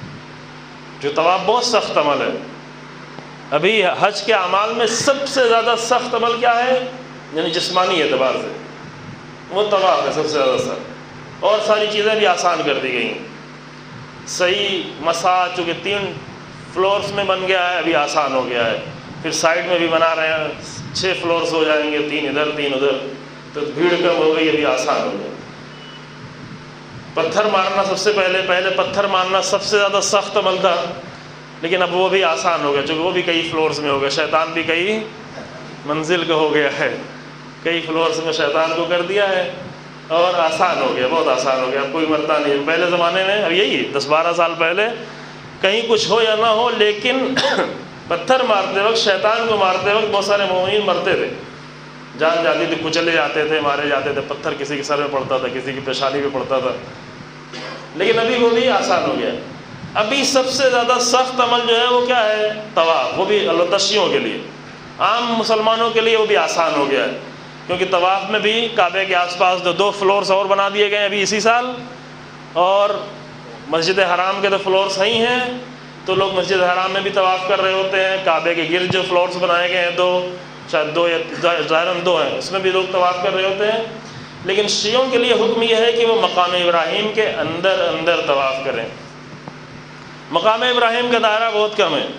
جو طواف بہت سخت عمل ہے، ابھی حج کے اعمال میں سب سے زیادہ سخت عمل کیا ہے، یعنی جسمانی اعتبار سے وہ طواف ہے سب سے زیادہ سخت، اور ساری چیزیں بھی آسان کر دی گئی ہیں۔ صحیح مسا چونکہ تین فلورز میں بن گیا ہے، ابھی آسان ہو گیا ہے، پھر سائڈ میں بھی بنا رہے ہیں، چھ فلورز ہو جائیں گے، تین ادھر تین ادھر، تو بھیڑ کم ہو گئی، ابھی آسان ہو گیا۔ پتھر مارنا سب سے پہلے پہلے پتھر مارنا سب سے زیادہ سخت عمل تھا، لیکن اب وہ بھی آسان ہو گیا، چونکہ وہ بھی کئی فلورز میں ہو گیا، شیطان بھی کئی منزل کا ہو گیا ہے، کئی فلورز میں شیطان کو کر دیا ہے، اور آسان ہو گیا، بہت آسان ہو گیا، اب کوئی مرتا نہیں۔ پہلے زمانے میں اب یہی دس بارہ سال پہلے کہیں کچھ ہو یا نہ ہو، لیکن پتھر مارتے وقت، شیطان کو مارتے وقت بہت سارے مومنین مرتے تھے، جان جاتی تھی، کچلے جاتے تھے، مارے جاتے تھے، پتھر کسی کے سر میں پڑتا تھا، کسی کی پیشانی پہ پڑتا تھا، لیکن ابھی وہ بھی آسان ہو گیا۔ ابھی سب سے زیادہ سخت عمل جو ہے وہ کیا ہے، طواف، وہ بھی التشیوں کے لیے، عام مسلمانوں کے لیے وہ بھی آسان ہو گیا ہے، کیونکہ طواف میں بھی کعبے کے آس پاس جو دو فلورز اور بنا دیے گئے ہیں ابھی اسی سال، اور مسجد حرام کے تو فلورز ہی ہیں، تو لوگ مسجد حرام میں بھی طواف کر رہے ہوتے ہیں، کعبے کے گرد جو فلورز بنائے گئے ہیں دو، شاید دو یا ظاہراً دو ہیں، اس میں بھی لوگ طواف کر رہے ہوتے ہیں، لیکن شیعوں کے لیے حکم یہ ہے کہ وہ مقام ابراہیم کے اندر اندر طواف کریں۔ مقام ابراہیم کا دائرہ بہت کم ہے،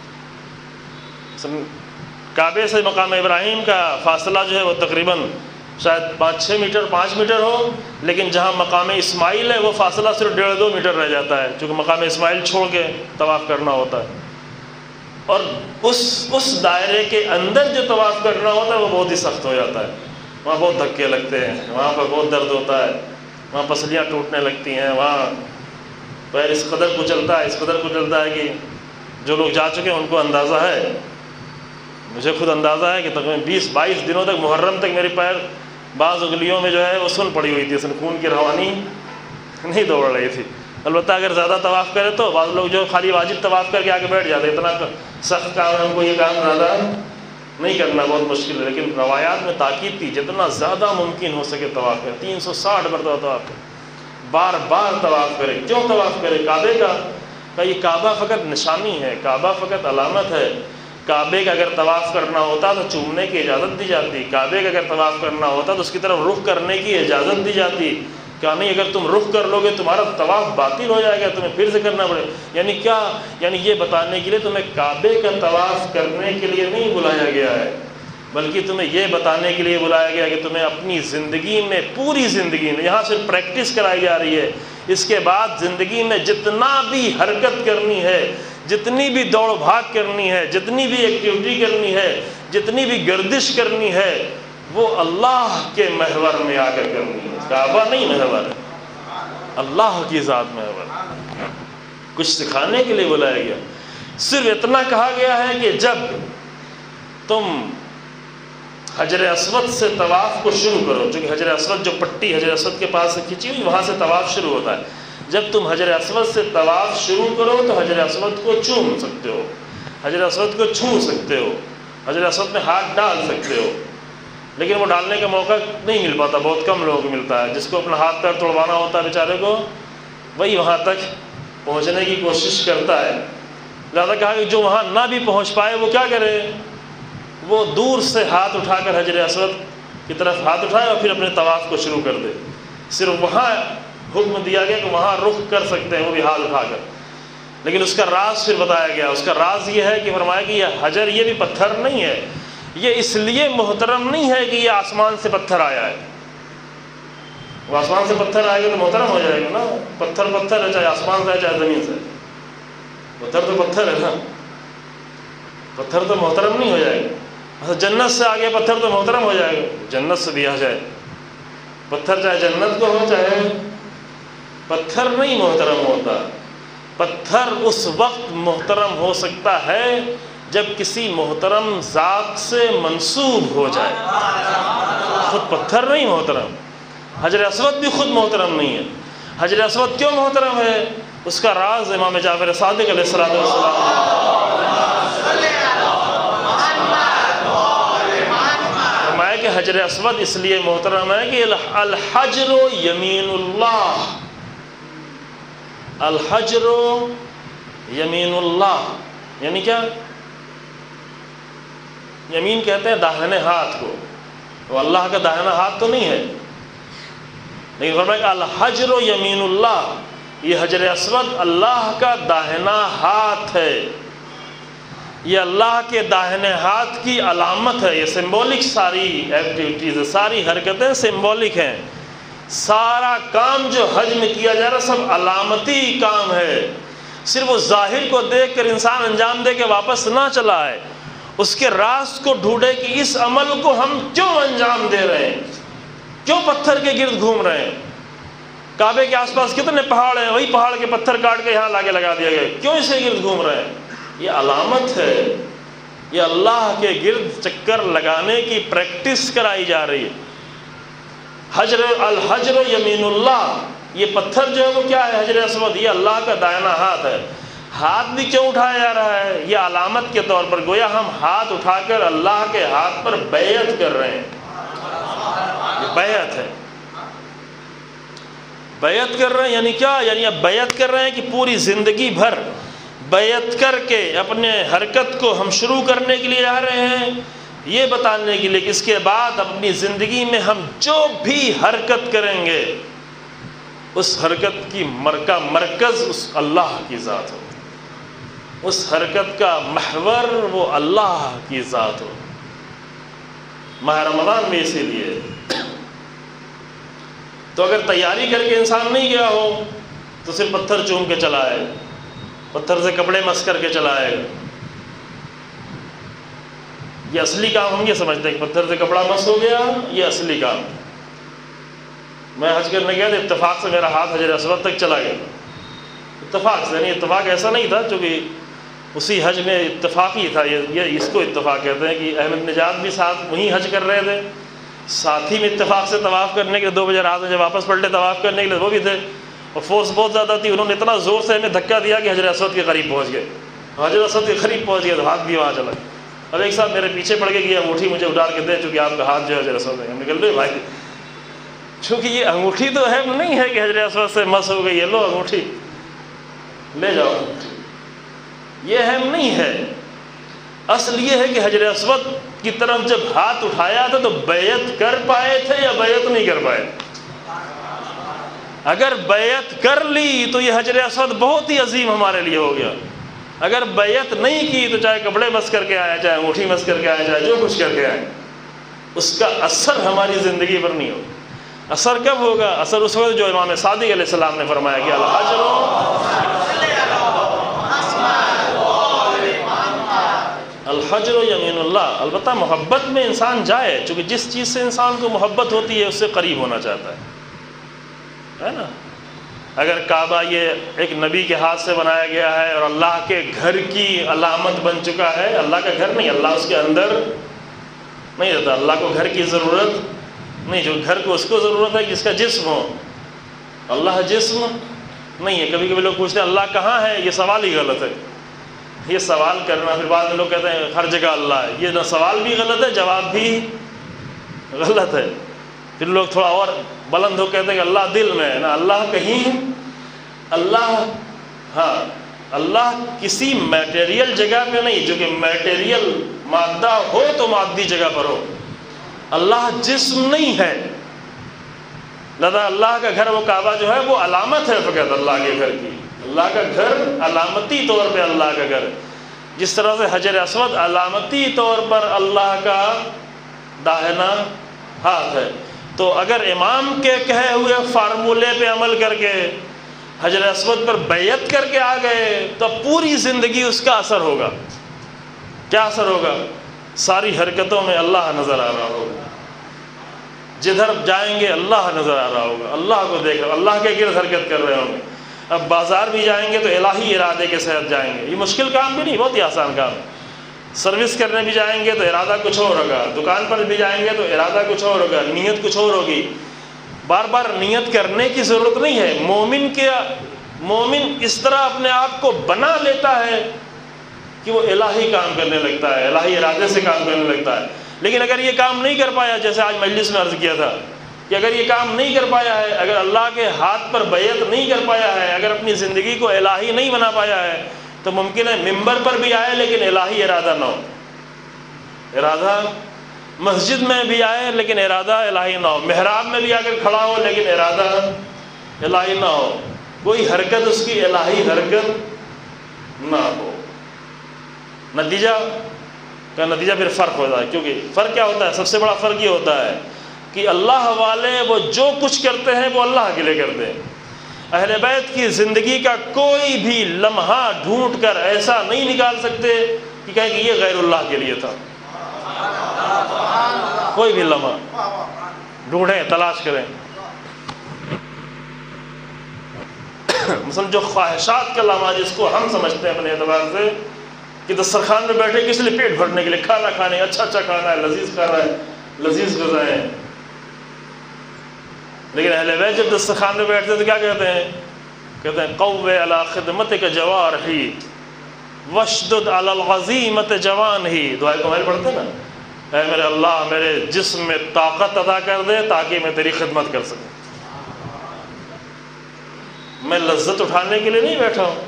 کعبے سے مقام ابراہیم کا فاصلہ جو ہے وہ تقریباً شاید پانچ چھ میٹر پانچ میٹر ہو، لیکن جہاں مقام اسماعیل ہے وہ فاصلہ صرف ڈیڑھ دو میٹر رہ جاتا ہے، چونکہ مقام اسماعیل چھوڑ کے طواف کرنا ہوتا ہے، اور اس اس دائرے کے اندر جو طواف کرنا ہوتا ہے وہ بہت ہی سخت ہو جاتا ہے، وہاں بہت دھکے لگتے ہیں، وہاں پر بہت درد ہوتا ہے، وہاں پسلیاں ٹوٹنے لگتی ہیں، وہاں پیر اس قدر کچلتا ہے اس قدر کچلتا ہے کہ جو لوگ جا چکے ہیں ان کو اندازہ ہے، مجھے خود اندازہ ہے کہ تقریباً بیس بائیس دنوں تک محرم تک میری پیر بعض انگلیوں میں جو ہے وہ سن پڑی ہوئی تھی، سن خون کی روانی نہیں دوڑ رہی تھی۔ البتہ اگر زیادہ طواف کرے تو بعض لوگ جو خالی واجب طواف کر کے آگے بیٹھ جاتے، اتنا سخت کام ہے، ہم کو یہ کام زیادہ نہیں کرنا، بہت مشکل ہے، لیکن روایات میں تاکید تھی جتنا زیادہ ممکن ہو سکے طواف کرے، تین سو ساٹھ مرتبہ طواف کرے، بار بار طواف کرے۔ کیوں طواف کرے؟ کعبے کا کہ یہ کعبہ فقط نشانی ہے، کعبہ فقط علامت ہے۔ کعبے کا اگر طواف کرنا ہوتا تو چومنے کی اجازت دی جاتی، کعبے کا اگر طواف کرنا ہوتا تو اس کی طرف رخ کرنے کی اجازت دی جاتی، کیا نہیں اگر تم رخ کر لو گے تمہارا طواف باطل ہو جائے گا، تمہیں پھر سے کرنا پڑے۔ یعنی کیا؟ یعنی یہ بتانے کے لیے تمہیں کعبے کا طواف کرنے کے لیے نہیں بلایا گیا ہے، بلکہ تمہیں یہ بتانے کے لیے بلایا گیا کہ تمہیں اپنی زندگی میں، پوری زندگی میں، یہاں صرف پریکٹس کرائی جا رہی ہے، اس کے بعد زندگی میں جتنا بھی حرکت کرنی ہے، جتنی بھی دوڑ بھاگ کرنی ہے، جتنی بھی ایکٹیویٹی کرنی ہے، جتنی بھی گردش کرنی ہے، وہ اللہ کے محور میں آ کر کرنی ہے۔ کعبہ نہیں محور ہے، اللہ کی ذات محور ہے۔ کچھ سکھانے کے لیے بلایا گیا. صرف اتنا کہا گیا ہے کہ جب تم حجر اسود سے طواف کو شروع کرو، چونکہ حجر اسود جو پٹی حجر اسود کے پاس سے کھینچی ہوئی وہاں سے طواف شروع ہوتا ہے، جب تم حجر اسود سے طواف شروع کرو تو حجر اسود کو چوم سکتے ہو، حجر اسود کو چھو سکتے ہو، حجر اسود میں ہاتھ ڈال سکتے ہو. لیکن وہ ڈالنے کا موقع نہیں مل پاتا، بہت کم لوگوں کو ملتا ہے. جس کو اپنا ہاتھ پیر توڑوانا ہوتا ہے بیچارے کو، وہی وہاں تک پہنچنے کی کوشش کرتا ہے. لہٰذا کہا کہ جو وہاں نہ بھی پہنچ پائے وہ کیا کرے، وہ دور سے ہاتھ اٹھا کر حجر اسود کی طرف ہاتھ اٹھائے اور پھر اپنے طواف کو شروع کر دے. صرف وہاں حکم دیا گیا کہ وہاں رخ کر سکتے ہیں وہ بھی ہاتھ اٹھا کر. لیکن اس کا راز پھر بتایا گیا. اس کا راز یہ ہے کہ فرمایا کہ یہ حجر یہ بھی پتھر نہیں ہے، یہ اس لیے محترم نہیں ہے کہ یہ آسمان سے پتھر آیا ہے. وہ آسمان سے پتھر آئے گا تو محترم ہو جائے گا نا. پتھر پتھر ہے، چاہے آسمان سے ہے چاہے زمین سے. پتھر تو پتھر ہے نا، پتھر تو محترم نہیں ہو جائے گا. جنت سے آگے پتھر تو محترم ہو جائے گا، جنت سے بھی آ جائے. پتھر چاہے جنت کو ہو چاہے پتھر نہیں محترم ہوتا. پتھر اس وقت محترم ہو سکتا ہے جب کسی محترم ذات سے منسوب ہو جائے. خود پتھر نہیں محترم، حجر اسود بھی خود محترم نہیں ہے. حجر اسود کیوں محترم ہے، اس کا راز امام جعفر صادق علیہ الصلوۃ والسلام فرمایا کہ حجر اسود اس لیے محترم ہے کہ الحجر یمین اللہ، الحجر یمین اللہ یعنی کیا؟ یمین کہتے ہیں داہنے ہاتھ کو، وہ اللہ کا داہنا ہاتھ تو نہیں ہے. لیکن فرمایا کہ الحجر یمین اللہ، یہ حجر اسود اللہ کا داہنا ہاتھ ہے، یہ اللہ کے داہنے ہاتھ کی علامت ہے. یہ سمبولک ساری ایکٹیویٹیز، ساری حرکتیں سمبولک ہیں. سارا کام جو حج میں کیا جا رہا ہے سب علامتی کام ہے. صرف وہ ظاہر کو دیکھ کر انسان انجام دے کے واپس نہ چلا آئے، اس کے راز کو ڈھونڈے کہ اس عمل کو ہم کیوں انجام دے رہے ہیں، کیوں پتھر کے گرد گھوم رہے ہیں. کعبے کے آس پاس کتنے پہاڑ ہیں، وہی پہاڑ کے پتھر کاٹ کے یہاں لاگے لگا دیا گیا، کیوں اسے گرد گھوم رہے ہیں؟ یہ علامت ہے، یہ اللہ کے گرد چکر لگانے کی پریکٹس کرائی جا رہی ہے. حجر الحجر یمین اللہ، یہ پتھر جو ہے وہ کیا ہے؟ حجر اسود، یہ اللہ کا دائنا ہاتھ ہے. ہاتھ بھی کیوں اٹھایا جا رہا ہے؟ یہ علامت کے طور پر، گویا ہم ہاتھ اٹھا کر اللہ کے ہاتھ پر بیعت کر رہے ہیں. یہ بیعت ہے، بیعت کر رہے ہیں. یعنی کیا؟ یعنی اب بیعت کر رہے ہیں کہ پوری زندگی بھر بیعت کر کے اپنے حرکت کو ہم شروع کرنے کے لیے جا رہے ہیں، یہ بتانے کے لیے کہ اس کے بعد اپنی زندگی میں ہم جو بھی حرکت کریں گے اس حرکت کی مرکہ مرکز اس اللہ کی ذات ہو، اس حرکت کا محور وہ اللہ کی ذات ہو. ماہ رمضان میں اسی لیے تو اگر تیاری کر کے انسان نہیں گیا ہو تو صرف پتھر چوم کے چلا آئے، پتھر سے کپڑے مس کر کے چلا آئے گا. یہ اصلی کام ہم یہ سمجھتے ہیں کہ پتھر سے کپڑا مس ہو گیا، یہ اصلی کام. میں حج کرنے گیا تو اتفاق سے میرا ہاتھ حجر اسود تک چلا گیا، اتفاق سے. یعنی اتفاق ایسا نہیں تھا چونکہ اسی حج میں اتفاقی تھا، یہ یہ اس کو اتفاق کہتے ہیں کہ احمد نجات بھی ساتھ وہیں حج کر رہے تھے، ساتھی میں اتفاق سے طواف کرنے کے لیے دو بجے رات میں جب واپس پلٹے طواف کرنے کے لیے وہ بھی تھے، اور فورس بہت زیادہ تھی. انہوں نے اتنا زور سے ہمیں دھکا دیا کہ حجر اسود کے قریب پہنچ گئے. حجر اسود کے قریب پہنچ گئے تو ہاتھ بھی وہاں چلا. اب ایک صاحب میرے پیچھے پڑ کے گیا، انگوٹھی مجھے اٹھار کے دے چونکہ آپ کا ہاتھ جو ہے حجر اسود ہے. ہم نکل رہے بھائی، چونکہ یہ انگوٹھی تو اہم نہیں ہے کہ حجر اسود سے مس ہو گئی ہے، لو انگوٹھی لے جاؤ، یہ اہم نہیں ہے. اصل یہ ہے کہ حجر اسود کی طرف جب ہاتھ اٹھایا تھا تو بیعت کر پائے تھے یا بیعت نہیں کر پائے. اگر بیعت کر لی تو یہ حجر اسود بہت ہی عظیم ہمارے لیے ہو گیا. اگر بیعت نہیں کی تو چاہے کپڑے مس کر کے آئے، چاہے انگوٹھی مس کر کے آئے، چاہے جو کچھ کر کے آئے، اس کا اثر ہماری زندگی پر نہیں ہوگا. اثر کب ہوگا؟ اثر اس وقت جو امام صادق علیہ السلام نے فرمایا کہ الحجر الحجر یمین اللہ. البتہ محبت میں انسان جائے، چونکہ جس چیز سے انسان کو محبت ہوتی ہے اس سے قریب ہونا چاہتا ہے، ہے نا. اگر کعبہ یہ ایک نبی کے ہاتھ سے بنایا گیا ہے اور اللہ کے گھر کی علامت بن چکا ہے، اللہ کا گھر نہیں، اللہ اس کے اندر نہیں رہتا، اللہ کو گھر کی ضرورت نہیں، جو گھر کو اس کو ضرورت ہے جس کا جسم ہو، اللہ جسم نہیں ہے۔ کبھی کبھی لوگ پوچھتے ہیں اللہ کہاں ہے، یہ سوال ہی غلط ہے، یہ سوال کرنا، پھر بعد میں لوگ کہتے ہیں ہر جگہ اللہ ہے، یہ نہ سوال بھی غلط ہے، جواب بھی غلط ہے۔ پھر لوگ تھوڑا اور بلند ہو کہتے ہیں کہ اللہ دل میں ہے، نا اللہ کہیں، اللہ ہاں اللہ کسی میٹیریل جگہ پہ نہیں، جو کہ میٹیریل مادہ ہو تو مادی جگہ پر ہو، اللہ جسم نہیں ہے، لہذا اللہ کا گھر وہ کعبہ جو ہے وہ علامت ہے فقط اللہ کے گھر کی، اللہ کا گھر علامتی طور پہ اللہ کا گھر، جس طرح سے حجر اسود علامتی طور پر اللہ کا داہنا ہاتھ ہے۔ تو اگر امام کے کہے ہوئے فارمولے پہ عمل کر کے حجر اسود پر بیعت کر کے آ گئے تو پوری زندگی اس کا اثر ہوگا۔ کیا اثر ہوگا؟ ساری حرکتوں میں اللہ نظر آ رہا ہوگا، جدھر جائیں گے اللہ نظر آ رہا ہوگا، اللہ کو دیکھ رہا، اللہ کے گرد حرکت کر رہے ہوں گے۔ اب بازار بھی جائیں گے تو الہی ارادے کے ساتھ جائیں گے، یہ مشکل کام بھی نہیں، بہت ہی آسان کام ہے۔ سروس کرنے بھی جائیں گے تو ارادہ کچھ اور ہوگا، دکان پر بھی جائیں گے تو ارادہ کچھ اور ہوگا، نیت کچھ اور ہوگی۔ بار بار نیت کرنے کی ضرورت نہیں ہے۔ مومن کے مومن اس طرح اپنے آپ کو بنا لیتا ہے کہ وہ الہی کام کرنے لگتا ہے، الہی ارادے سے کام کرنے لگتا ہے۔ لیکن اگر یہ کام نہیں کر پایا، جیسے آج مجلس میں عرض کیا تھا کہ اگر یہ کام نہیں کر پایا ہے، اگر اللہ کے ہاتھ پر بیعت نہیں کر پایا ہے، اگر اپنی زندگی کو الہی نہیں بنا پایا ہے، تو ممکن ہے ممبر پر بھی آئے لیکن الہی ارادہ نہ ہو، ارادہ مسجد میں بھی آئے لیکن ارادہ الہی نہ ہو، محراب میں بھی آ کر کھڑا ہو لیکن ارادہ الہی نہ ہو، کوئی حرکت اس کی الہی حرکت نہ ہو۔ نتیجہ کا نتیجہ پھر فرق ہوتا ہے، کیونکہ فرق کیا ہوتا ہے؟ سب سے بڑا فرق یہ ہوتا ہے کہ اللہ والے وہ جو کچھ کرتے ہیں وہ اللہ کے لیے کرتے ہیں۔ اہل بیت کی زندگی کا کوئی بھی لمحہ ڈھونڈ کر ایسا نہیں نکال سکتے کہ کہیں کہ یہ غیر اللہ کے لیے تھا، کوئی بھی لمحہ ڈھونڈیں، تلاش کریں۔ مثلا جو خواہشات کا لمحہ جس کو ہم سمجھتے ہیں اپنے اعتبار سے کہ دسترخوان میں بیٹھے کس لیے؟ پیٹ بھرنے کے لیے، کھانا کھانے، اچھا اچھا کھانا ہے، لذیذ کھانا ہے، لذیذ غذائیں۔ لیکن اہل بیت جب دسترخوان میں بیٹھتے تو کیا کہتے ہیں؟ کہتے ہیں قوّ علی خدمتک جوارحی واشدد علی العزیمۃ جوانحی۔ دعائے کو میں پڑھتے ہیں نا، اے میرے اللہ میرے جسم میں طاقت عطا کر دے تاکہ میں تیری خدمت کر سکوں۔ میں لذت اٹھانے کے لیے نہیں بیٹھا ہوں،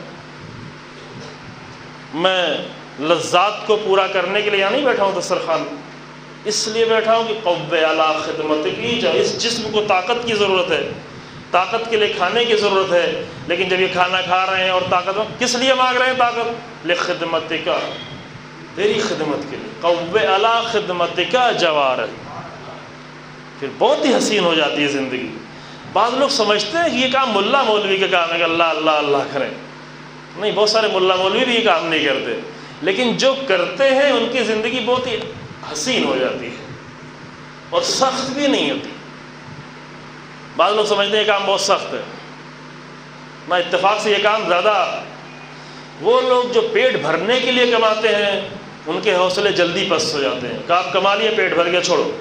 میں لذات کو پورا کرنے کے لیے یہاں نہیں بیٹھا ہوں دسترخوان، اس لیے بیٹھا ہوں کہ قوّ علی خدمتک کی، جب اس جسم کو طاقت کی ضرورت ہے، طاقت کے لیے کھانے کی ضرورت ہے، لیکن جب یہ کھانا کھا رہے ہیں اور طاقت کس لیے مانگ رہے ہیں طاقت؟ لخدمتک، تیری خدمت کے لیے، قوّ علی خدمتک جوارح۔ پھر بہت ہی حسین ہو جاتی ہے زندگی۔ بعض لوگ سمجھتے ہیں کہ یہ کام ملا مولوی کا کام ہے کہ اللہ اللہ اللہ کریں، نہیں، بہت سارے ملا مولوی بھی یہ کام نہیں کرتے، لیکن جو کرتے ہیں ان کی زندگی بہت ہی حسین ہو جاتی ہے اور سخت بھی نہیں ہوتی۔ بعض لوگ سمجھتے ہیں یہ کام بہت سخت ہے، نہ، اتفاق سے یہ کام زیادہ، وہ لوگ جو پیٹ بھرنے کے لیے کماتے ہیں ان کے حوصلے جلدی پست ہو جاتے ہیں کہ آپ کما لیے، پیٹ بھر کے چھوڑو،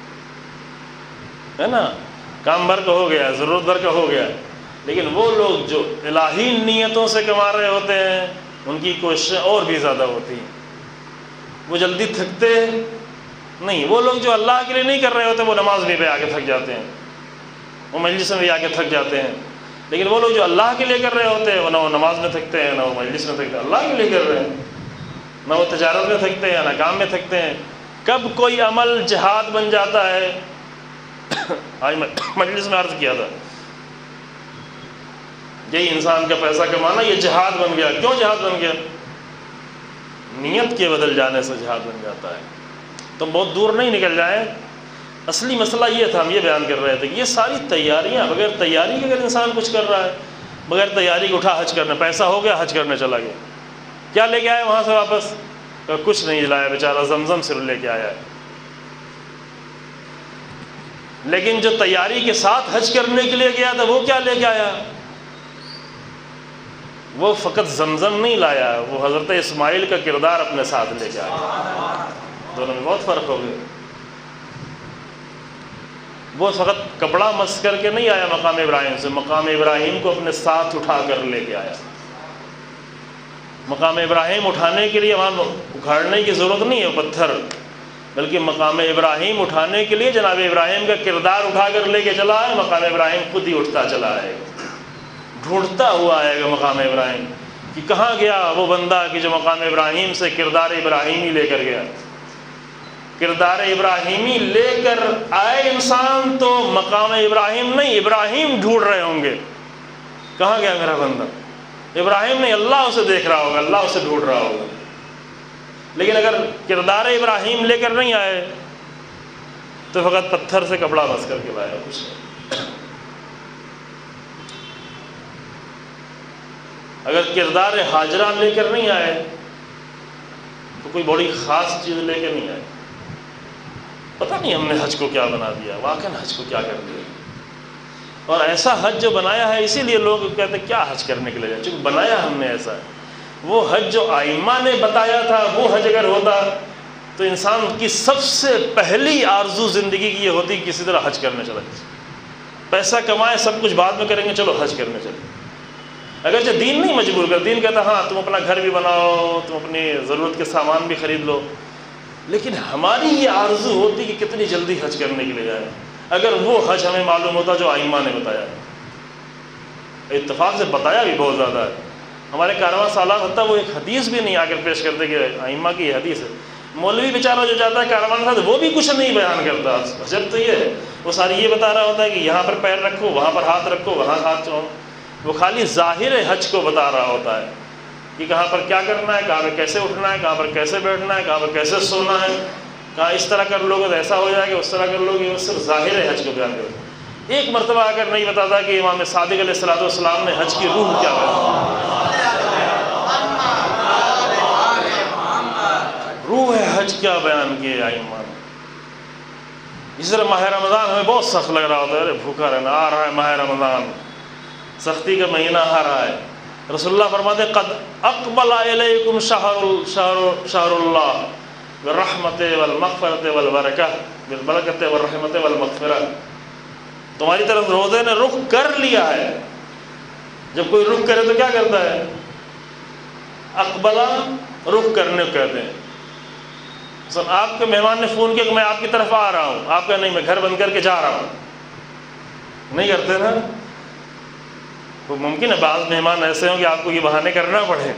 ہے نا، کام بھر کا ہو گیا، ضرورت بھر کا ہو گیا۔ لیکن وہ لوگ جو الہی نیتوں سے کما رہے ہوتے ہیں ان کی کوششیں اور بھی زیادہ ہوتی ہیں، وہ جلدی تھکتے نہیں۔ وہ لوگ جو اللہ کے لیے نہیں کر رہے ہوتے وہ نماز میں بھی آ کے تھک جاتے ہیں، وہ مجلس میں بھی آ کے تھک جاتے ہیں، لیکن وہ لوگ جو اللہ کے لیے کر رہے ہوتے ہیں وہ نہ وہ نماز میں تھکتے ہیں، نہ وہ مجلس میں تھکتے ہیں، اللہ کے لیے کر رہے ہیں، نہ وہ تجارت میں تھکتے ہیں، نہ کام میں تھکتے ہیں۔ کب کوئی عمل جہاد بن جاتا ہے؟ آج میں مجلس میں عرض کیا تھا، یہی انسان کا پیسہ کمانا یہ جہاد بن گیا۔ کیوں جہاد بن گیا؟ نیت کے بدل جانے سے جہاد بن جاتا ہے۔ تم بہت دور نہیں نکل جائیں، اصلی مسئلہ یہ تھا، ہم یہ بیان کر رہے تھے کہ یہ ساری تیاریاں، بغیر تیاری کے اگر انسان کچھ کر رہا ہے، بغیر تیاری کے اٹھا حج کرنا، پیسہ ہو گیا حج کرنے چلا گیا، کیا لے کے آئے وہاں سے واپس؟ کچھ نہیں لایا بیچارہ، زمزم سے لے کے آیا ہے۔ لیکن جو تیاری کے ساتھ حج کرنے کے لیے گیا تھا وہ کیا لے کے آیا؟ وہ فقط زمزم نہیں لایا، وہ حضرت اسماعیل کا کردار اپنے ساتھ لے کے آیا۔ دونوں میں بہت فرق ہو گیا۔ وہ فقط کپڑا مس کر کے نہیں آیا مقام ابراہیم سے، مقام ابراہیم کو اپنے ساتھ اٹھا کر لے کے آیا۔ مقام ابراہیم اٹھانے کے لیے وہاں اکھاڑنے کی ضرورت نہیں ہے پتھر، بلکہ مقام ابراہیم اٹھانے کے لیے جناب ابراہیم کا کردار اٹھا کر لے کے چلا ہے، مقام ابراہیم خود ہی اٹھتا چلا آئے گا، ڈھونڈتا ہوا آئے گا مقام ابراہیم کہ کہاں گیا وہ بندہ کہ جو مقام ابراہیم سے کردار ابراہیمی لے کر گیا۔ کردار ابراہیمی لے کر آئے انسان تو مقام ابراہیم نہیں، ابراہیم ڈھونڈ رہے ہوں گے کہاں گیا میرا بندہ۔ ابراہیم نہیں، اللہ اسے دیکھ رہا ہوگا، اللہ اسے ڈھونڈ رہا ہوگا۔ لیکن اگر کردار ابراہیم لے کر نہیں آئے تو فقط پتھر سے کپڑا بس کر کے لایا، کچھ نہیں۔ اگر کردار ہاجرہ لے کر نہیں آئے تو کوئی بڑی خاص چیز لے کے نہیں آئے۔ پتہ نہیں ہم نے حج کو کیا بنا دیا، واقعاً حج کو کیا کر دیا، اور ایسا حج جو بنایا ہے اسی لیے لوگ کہتے ہیں کیا حج کرنے کے لیے جائے، چونکہ بنایا ہم نے ایسا ہے۔ وہ حج جو ائمہ نے بتایا تھا وہ حج اگر ہوتا تو انسان کی سب سے پہلی آرزو زندگی کی یہ ہوتی کہ کسی طرح حج کرنے چلا جائے، پیسہ کمائے سب کچھ بعد میں کریں گے، چلو حج کرنے چلے۔ اگرچہ دین نہیں مجبور کر، دین کہتا ہاں تم اپنا گھر بھی بناؤ، تم اپنی ضرورت کے سامان بھی خرید لو، لیکن ہماری یہ آرزو ہوتی کہ کتنی جلدی حج کرنے کے لیے جائے اگر وہ حج ہمیں معلوم ہوتا جو ائمہ نے بتایا۔ اتفاق سے بتایا بھی بہت زیادہ ہے، ہمارے کارواں سالات حتیٰ وہ ایک حدیث بھی نہیں آ کر پیش کرتے کہ ائمہ کی یہ حدیث ہے۔ مولوی بیچارہ جو جاتا ہے کارواں ساتھ وہ بھی کچھ نہیں بیان کرتا، جب تو یہ ہے وہ ساری یہ بتا رہا ہوتا ہے کہ یہاں پر پیر رکھو، وہاں پر ہاتھ رکھو، وہاں ہاتھ چڑھو، وہ خالی ظاہر حج کو بتا رہا ہوتا ہے کہ کہاں پر کیا کرنا ہے، کہاں پر کیسے اٹھنا ہے، کہاں پر کیسے بیٹھنا ہے، کہاں پر کیسے سونا ہے، کہاں اس طرح کر لوگے تو ایسا ہو جائے گا، اس طرح کر لوگے، وہ صرف ظاہر حج کو بیان کرتا ہے۔ ایک مرتبہ آ کر نہیں بتاتا کہ امام صادق علیہ الصلوۃ والسلام نے حج کی روح کیا ہے، روح حج کیا بیان کیے ائمہ نے۔ اس طرح ماہ رمضان ہمیں بہت سخت لگ رہا ہوتا ہے، ارے بھوکا رہنا، آ رہا ہے ماہ رمضان، سختی کا مہینہ آ رہا ہے۔ رسول اللہ فرماتے ہیں قد اقبل الیکم شہر شہر شہر اللہ بالرحمت والمغفرت والبرکہ بالبرکت والرحمت والمغفرہ، تمہاری طرف روزے نے رخ کر لیا ہے۔ جب کوئی رخ کرے تو کیا کرتا ہے؟ اقبلہ رخ کرنے کو کہتے ہیں۔ مثلا آپ کے مہمان نے فون کیا کہ میں آپ کی طرف آ رہا ہوں، آپ کا نہیں میں گھر بند کر کے جا رہا ہوں، نہیں کرتے نا۔ تو ممکن ہے بعض مہمان ایسے ہوں کہ آپ کو یہ بہانے کرنا پڑے،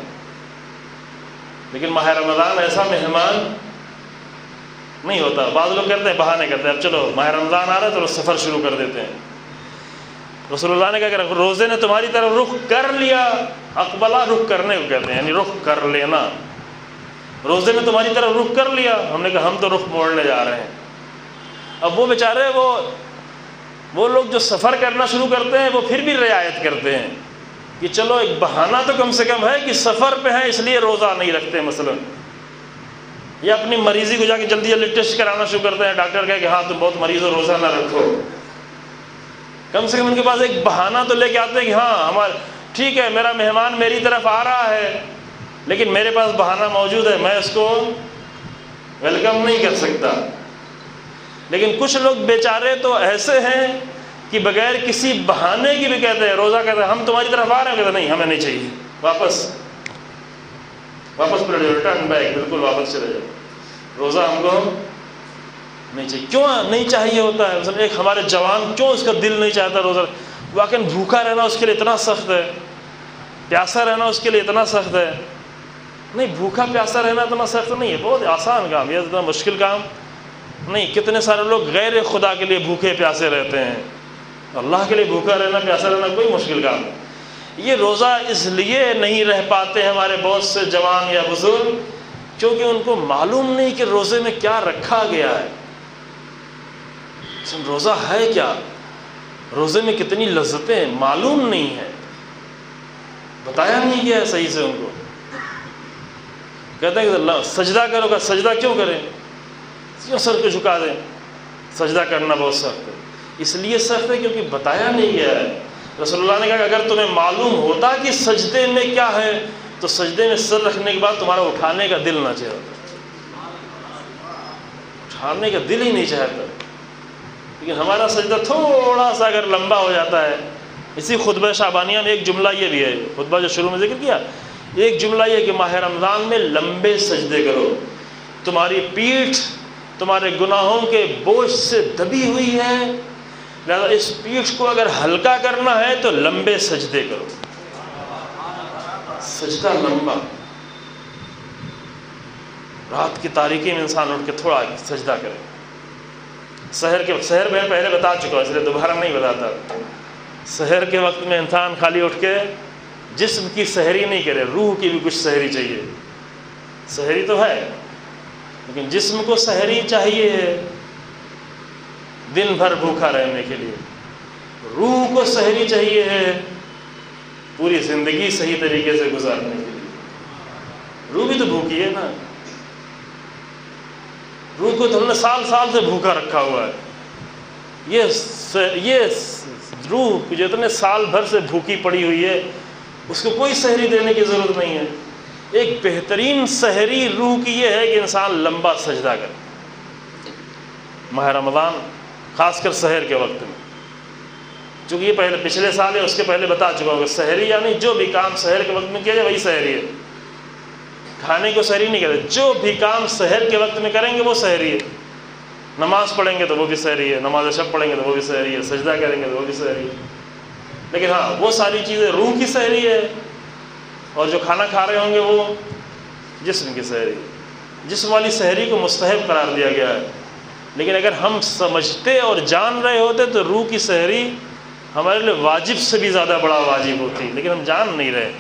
لیکن ماہ رمضان ایسا مہمان نہیں ہوتا۔ بعض لوگ کرتے ہیں بہانے کرتے ہیں، اب چلو ماہ رمضان آ رہا ہے تو سفر شروع کر دیتے ہیں۔ رسول اللہ نے کہا کہ روزے نے تمہاری طرف رخ کر لیا، اقبلہ رخ کرنے کو کہتے ہیں، یعنی رخ کر لینا۔ روزے نے تمہاری طرف رخ کر لیا، ہم نے کہا ہم تو رخ موڑنے جا رہے ہیں۔ اب وہ بیچارے وہ وہ لوگ جو سفر کرنا شروع کرتے ہیں وہ پھر بھی رعایت کرتے ہیں کہ چلو ایک بہانہ تو کم سے کم ہے کہ سفر پہ ہے اس لیے روزہ نہیں رکھتے مثلا، یا اپنی مریضی کو جا کے جلدی جلدی ٹیسٹ کرانا شروع کرتے ہیں، ڈاکٹر کہے کہ ہاں تم بہت مریض ہو روزہ نہ رکھو۔ کم سے کم ان کے پاس ایک بہانہ تو لے کے آتے ہیں کہ ہاں ہمارا ٹھیک ہے، میرا مہمان میری طرف آ رہا ہے لیکن میرے پاس بہانہ موجود ہے، میں اس کو ویلکم نہیں کر سکتا۔ لیکن کچھ لوگ بیچارے تو ایسے ہیں کہ بغیر کسی بہانے کی بھی کہتے ہیں، روزہ کہتے ہیں ہم تمہاری طرف آ رہے ہیں، کہتے ہیں نہیں ہمیں نہیں چاہیے، واپس واپس پلٹ جاؤ، ریٹرن بیک، بالکل واپس چلے جاؤ، روزہ ہم کو نہیں چاہیے۔ کیوں نہیں چاہیے ہوتا ہے؟ مثلا ایک ہمارے جوان کیوں اس کا دل نہیں چاہتا روزہ؟ واقعا بھوکا رہنا اس کے لیے اتنا سخت ہے، پیاسا رہنا اس کے لیے اتنا سخت ہے؟ نہیں، بھوکا پیاسا رہنا اتنا سخت نہیں ہے، بہت آسان کام، یہ اتنا مشکل کام نہیں۔ کتنے سارے لوگ غیر خدا کے لیے بھوکے پیاسے رہتے ہیں، اللہ کے لیے بھوکا رہنا پیاسا رہنا کوئی مشکل کام نہیں۔ یہ روزہ اس لیے نہیں رہ پاتے ہمارے بہت سے جوان یا بزرگ کیونکہ ان کو معلوم نہیں کہ روزے میں کیا رکھا گیا ہے، روزہ ہے کیا، روزے میں کتنی لذتیں معلوم نہیں ہے، بتایا نہیں گیا ہے صحیح سے۔ ان کو کہتے ہیں کہ اللہ سجدہ کرو گا، سجدہ کیوں کریں، کیوں سر کو جھکا دیں؟ سجدہ کرنا بہت سخت ہے، اس لیے سخت ہے کیونکہ بتایا نہیں گیا ہے۔ رسول اللہ نے کہا کہ اگر تمہیں معلوم ہوتا کہ سجدے میں کیا ہے تو سجدے میں سر رکھنے کے بعد تمہارا اٹھانے کا دل نہ چاہتا، اٹھانے کا دل ہی نہیں چاہتا. لیکن ہمارا سجدہ تھوڑا سا اگر لمبا ہو جاتا ہے، اسی خطبہ شعبانیہ میں ایک جملہ یہ بھی ہے، خطبہ جو شروع میں ذکر کیا، ایک جملہ یہ کہ ماہ رمضان میں لمبے سجدے کرو، تمہاری پیٹھ تمہارے گناہوں کے بوجھ سے دبی ہوئی ہے، لہذا اس پیٹھ کو اگر ہلکا کرنا ہے تو لمبے سجدے کرو. سجدہ لمبا، رات کی تاریکی میں انسان اٹھ کے تھوڑا سجدہ کرے. سحر کے سحر میں پہلے بتا چکا ہوں اس لیے دوبارہ نہیں بتاتا. سحر کے وقت میں انسان خالی اٹھ کے جسم کی سحری نہیں کرے، روح کی بھی کچھ سحری چاہیے. سحری تو ہے لیکن جسم کو سحری چاہیے دن بھر بھوکا رہنے کے لیے، روح کو سحری چاہیے ہے پوری زندگی صحیح طریقے سے گزارنے کے لیے. روح بھی تو بھوکی ہے نا، روح کو تو ہم نے سال سال سے بھوکا رکھا ہوا ہے. یہ یہ روح جو اتنے سال بھر سے بھوکی پڑی ہوئی ہے اس کو کوئی سحری دینے کی ضرورت نہیں ہے. ایک بہترین سحری روح کی یہ ہے کہ انسان لمبا سجدہ کرے ماہ رمضان، خاص کر سحر کے وقت میں. چونکہ یہ پہلے پچھلے سال ہے اس کے پہلے بتا چکا ہوں کہ سحری یعنی جو بھی کام سحر کے وقت میں کیا جائے وہی سحری ہے. کھانے کو سحری نہیں کہتے، جو بھی کام سحر کے وقت میں کریں گے وہ سحری ہے. نماز پڑھیں گے تو وہ بھی سحری ہے، نماز شب پڑھیں گے تو وہ بھی سحری ہے، سجدہ کریں گے تو وہ بھی سحری ہے. لیکن ہاں وہ ساری چیزیں روح کی سحری ہے، اور جو کھانا کھا رہے ہوں گے وہ جسم کی سحری. جسم والی سحری کو مستحب قرار دیا گیا ہے، لیکن اگر ہم سمجھتے اور جان رہے ہوتے تو روح کی سحری ہمارے لیے واجب سے بھی زیادہ بڑا واجب ہوتی، لیکن ہم جان نہیں رہے،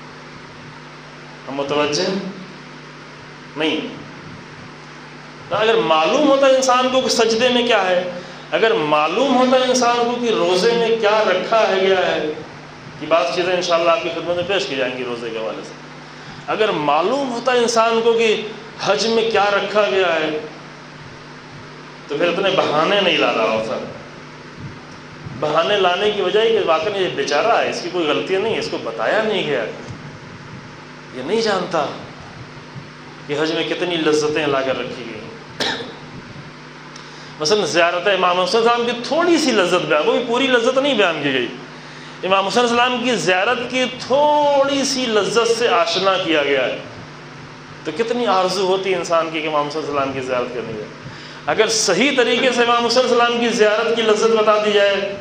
ہم متوجہ نہیں. اگر معلوم ہوتا انسان کو کہ سجدے میں کیا ہے، اگر معلوم ہوتا انسان کو کہ روزے میں کیا رکھا ہے گیا ہے، یہ بات چیزیں انشاءاللہ آپ کی خدمت میں پیش کی جائیں گی روزے کے حوالے سے. اگر معلوم ہوتا انسان کو کہ حج میں کیا رکھا گیا ہے تو پھر اتنے بہانے نہیں لا رہا ہوتا. بہانے لانے کی وجہ کہ واقعی یہ بیچارہ ہے، اس کی کوئی غلطی نہیں ہے، اس کو بتایا نہیں گیا، یہ نہیں جانتا کہ حج میں کتنی لذتیں لا کر رکھی گئی. مثلا زیارت امام حسین صاحب کی تھوڑی سی لذت بیان، وہ بھی پوری لذت نہیں بیان کی گئی. امام حسین السلام کی زیارت کی تھوڑی سی لذت سے آشنا کیا گیا ہے، تو کتنی آرزو ہوتی انسان کی کہ امام حسین السلام کی زیارت کرنی ہے. اگر صحیح طریقے سے امام حسین السلام کی زیارت کی لذت بتا دی جائے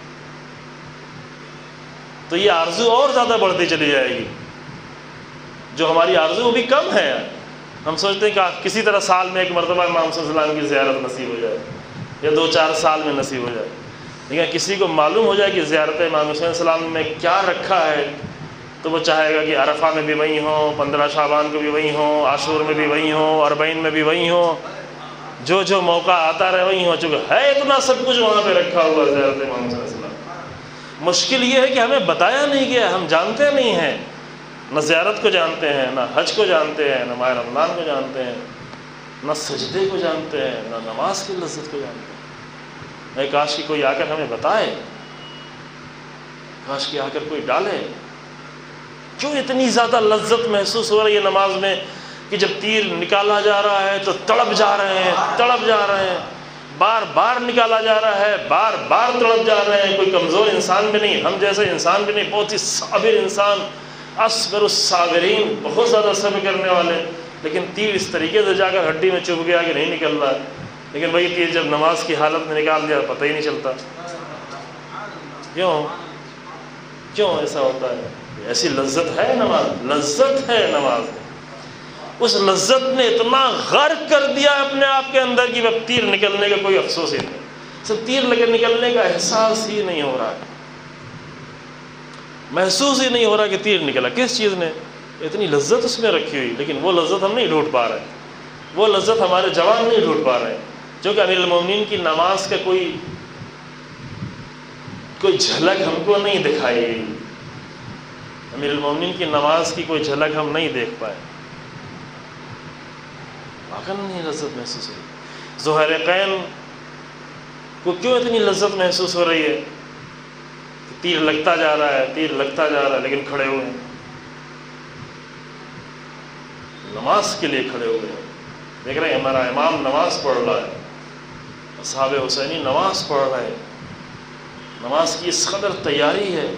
تو یہ آرزو اور زیادہ بڑھتی چلی جائے گی. جو ہماری آرزو وہ بھی کم ہے، ہم سوچتے ہیں کہ کسی طرح سال میں ایک مرتبہ امام حسین السلام کی زیارت نصیب ہو جائے یا دو چار سال میں نصیب ہو جائے. لیکن کسی کو معلوم ہو جائے کہ زیارت امام حسین السلام میں کیا رکھا ہے تو وہ چاہے گا کہ عرفہ میں بھی وہی ہوں، پندرہ شعبان کو بھی وہی ہوں، عاشور میں بھی وہی ہوں، اربعین میں بھی وہی ہوں، جو جو موقع آتا رہے وہی ہو. چکا ہے اتنا سب کچھ وہاں پہ رکھا ہوا زیارت امام حسین السلام. مشکل یہ ہے کہ ہمیں بتایا نہیں گیا، ہم جانتے نہیں ہیں، نہ زیارت کو جانتے ہیں، نہ حج کو جانتے ہیں، نہ ماہ رمضان کو جانتے ہیں، نہ سجدے کو جانتے ہیں، نہ نماز کی لذت کو جانتے ہیں. اے کاش کی کوئی آ کر ہمیں بتائے، کاش کی آ کر کوئی ڈالے. کیوں اتنی زیادہ لذت محسوس ہو رہی ہے نماز میں کہ جب تیر نکالا جا رہا ہے تو تڑپ جا رہے ہیں تڑپ جا رہے ہیں بار بار نکالا جا رہا ہے، بار بار تڑپ جا رہے ہیں. کوئی کمزور انسان بھی نہیں، ہم جیسے انسان بھی نہیں، بہت ہی صابر انسان، اصبر الصابرین، بہت زیادہ صبر کرنے والے. لیکن تیر اس طریقے سے جا کر ہڈی میں چبھ گیا کہ نہیں نکل رہا. لیکن وہی تیر جب نماز کی حالت میں نکال دیا پتہ ہی نہیں چلتا. کیوں کیوں ایسا ہوتا ہے؟ ایسی لذت ہے نماز، لذت ہے نماز. اس لذت نے اتنا غرق کر دیا اپنے آپ کے اندر کہ اب تیر نکلنے کا کوئی افسوس ہی نہیں، صرف تیر لگے نکلنے کا احساس ہی نہیں ہو رہا ہے، محسوس ہی نہیں ہو رہا کہ تیر نکلا. کس چیز نے اتنی لذت اس میں رکھی ہوئی، لیکن وہ لذت ہم نہیں ڈھونڈ پا رہے، وہ لذت ہمارے جوان نہیں ڈھونڈ پا رہے. کیونکہ امیر المومنین کی نماز کا کوئی کوئی جھلک ہم کو نہیں دکھائی گئی، امیر المومنین کی نماز کی کوئی جھلک ہم نہیں دیکھ پائے. واقعی نہیں لذت محسوس ہوئی. ظہرقین کو کیوں اتنی لذت محسوس ہو رہی ہے؟ تیر لگتا جا رہا ہے، تیر لگتا جا رہا ہے، لیکن کھڑے ہوئے ہیں، نماز کے لیے کھڑے ہوئے ہیں۔ دیکھ رہے ہیں ہمارا امام نماز پڑھ رہا ہے، اصحاب حسینی نماز پڑھ رہے ہیں، نماز کی اس قدر تیاری ہے،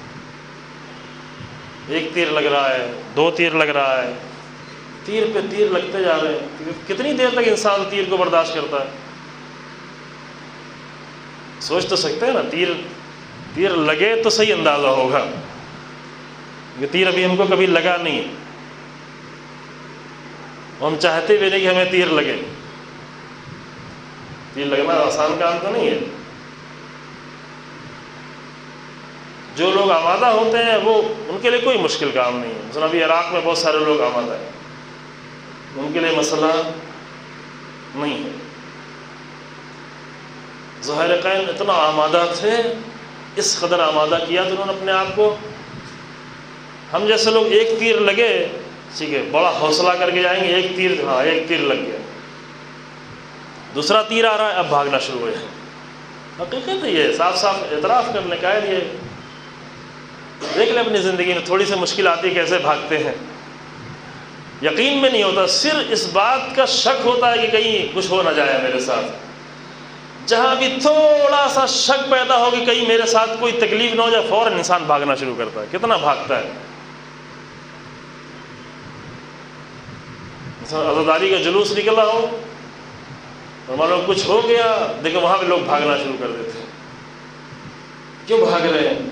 ایک تیر لگ رہا ہے، دو تیر لگ رہا ہے، تیر پہ تیر لگتے جا رہے ہیں۔ کتنی دیر تک انسان تیر کو برداشت کرتا ہے؟ سوچ تو سکتے ہیں نا، تیر تیر لگے تو صحیح اندازہ ہوگا، یہ تیر ابھی ہم کو کبھی لگا نہیں، ہم چاہتے بھی نہیں کہ ہمیں تیر لگے۔ تیر لگنا آسان کام تو نہیں ہے۔ جو لوگ آمادہ ہوتے ہیں وہ ان کے لیے کوئی مشکل کام نہیں ہے۔ مثلا ابھی عراق میں بہت سارے لوگ آمادہ ہیں، ان کے لیے مسئلہ نہیں ہے۔ ظاہرقین اتنا آمادہ تھے، اس قدر آمادہ کیا تو انہوں نے اپنے آپ کو، ہم جیسے لوگ ایک تیر لگے ٹھیک ہے بڑا حوصلہ کر کے جائیں گے، ایک تیر ہاں ایک تیر لگ گیا، دوسرا تیر آ رہا ہے اب بھاگنا شروع ہو جائے۔ حقیقت ہے یہ، صاف صاف اعتراف کرنے کا ہے۔ یہ دیکھ لیں اپنی زندگی میں تھوڑی سی مشکل آتی ہے کیسے بھاگتے ہیں، یقین میں نہیں ہوتا، صرف اس بات کا شک ہوتا ہے کہ کہیں کچھ ہو نہ جائے میرے ساتھ۔ جہاں بھی تھوڑا سا شک پیدا ہو کہ کہیں میرے ساتھ کوئی تکلیف نہ ہو جائے، فوراً انسان بھاگنا شروع کرتا ہے۔ کتنا بھاگتا ہے، عزاداری کا جلوس نکلا ہو اور معلوم کچھ ہو گیا، دیکھو وہاں پہ لوگ بھاگنا شروع کر دیتے ہیں۔ کیوں بھاگ رہے ہیں؟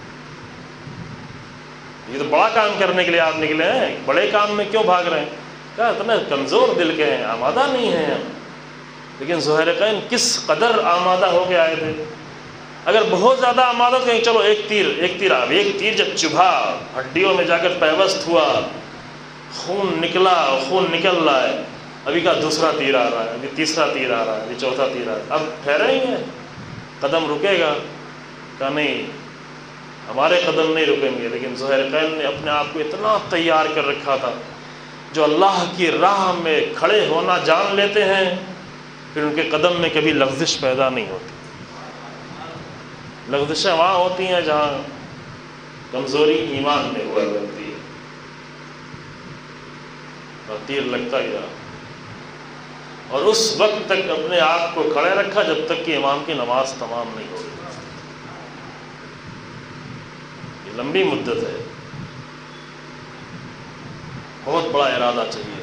یہ تو بڑا کام کرنے کے لیے آپ نکلے ہیں، بڑے کام میں کیوں بھاگ رہے ہیں؟ کہا اتنے کمزور دل کے ہیں، آمادہ نہیں ہیں ہم۔ لیکن ظاہرقین کس قدر آمادہ ہو کے آئے تھے۔ اگر بہت زیادہ آمادہ تو کہیں چلو ایک تیر ایک تیر آ ایک تیر جب چبھا، ہڈیوں میں جا کر پیوست ہوا، خون نکلا، خون نکل رہا ہے، ابھی کا دوسرا تیر آ رہا ہے، ابھی تیسرا تیر آ رہا ہے، ابھی چوتھا تیر آ رہا ہے، اب ٹھہریں گے، قدم رکے گا؟ کہا نہیں، ہمارے قدم نہیں رکیں گے۔ لیکن ظاہرقین نے اپنے آپ کو اتنا تیار کر رکھا تھا، جو اللہ کی راہ میں کھڑے ہونا جان لیتے ہیں پھر ان کے قدم میں کبھی لغزش پیدا نہیں ہوتی۔ لغزشیں وہاں ہوتی ہیں جہاں کمزوری ایمان میں ہوا کرتی ہے، اور تیر لگتا گیا، اور اس وقت تک اپنے آپ کو کھڑے رکھا جب تک کہ امام کی نماز تمام نہیں ہو گئی۔ یہ لمبی مدت ہے، بہت بڑا ارادہ چاہیے۔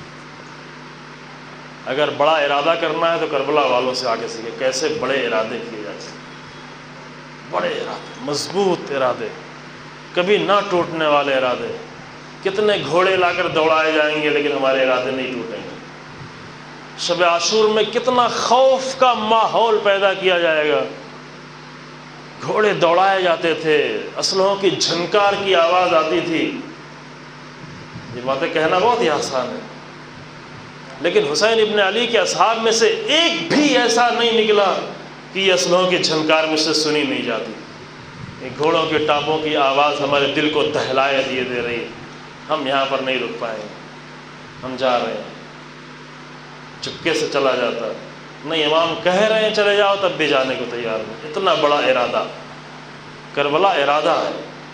اگر بڑا ارادہ کرنا ہے تو کربلا والوں سے آگے سیکھے کیسے بڑے ارادے کیے جاتے ہیں، بڑے ارادے، مضبوط ارادے، کبھی نہ ٹوٹنے والے ارادے۔ کتنے گھوڑے لا کر دوڑائے جائیں گے لیکن ہمارے ارادے نہیں ٹوٹیں گے۔ شب عاشور میں کتنا خوف کا ماحول پیدا کیا جائے گا، گھوڑے دوڑائے جاتے تھے، اسلحوں کی جھنکار کی آواز آتی تھی۔ یہ باتیں کہنا بہت ہی آسان ہے، لیکن حسین ابن علی کے اصحاب میں سے ایک بھی ایسا نہیں نکلا کہ یہ اسلحوں کی جھنکار مجھ سے سنی نہیں جاتی۔ یہ گھوڑوں کے ٹاپوں کی آواز ہمارے دل کو دہلائے دیے دے رہی، ہم یہاں پر نہیں رک پائیں گے، ہم جا رہے ہیں۔ چپکے سے چلا جاتا، نہیں امام کہہ رہے ہیں چلے جاؤ تب بھی جانے کو تیار نہیں۔ اتنا بڑا ارادہ، کربلا ارادہ ہے۔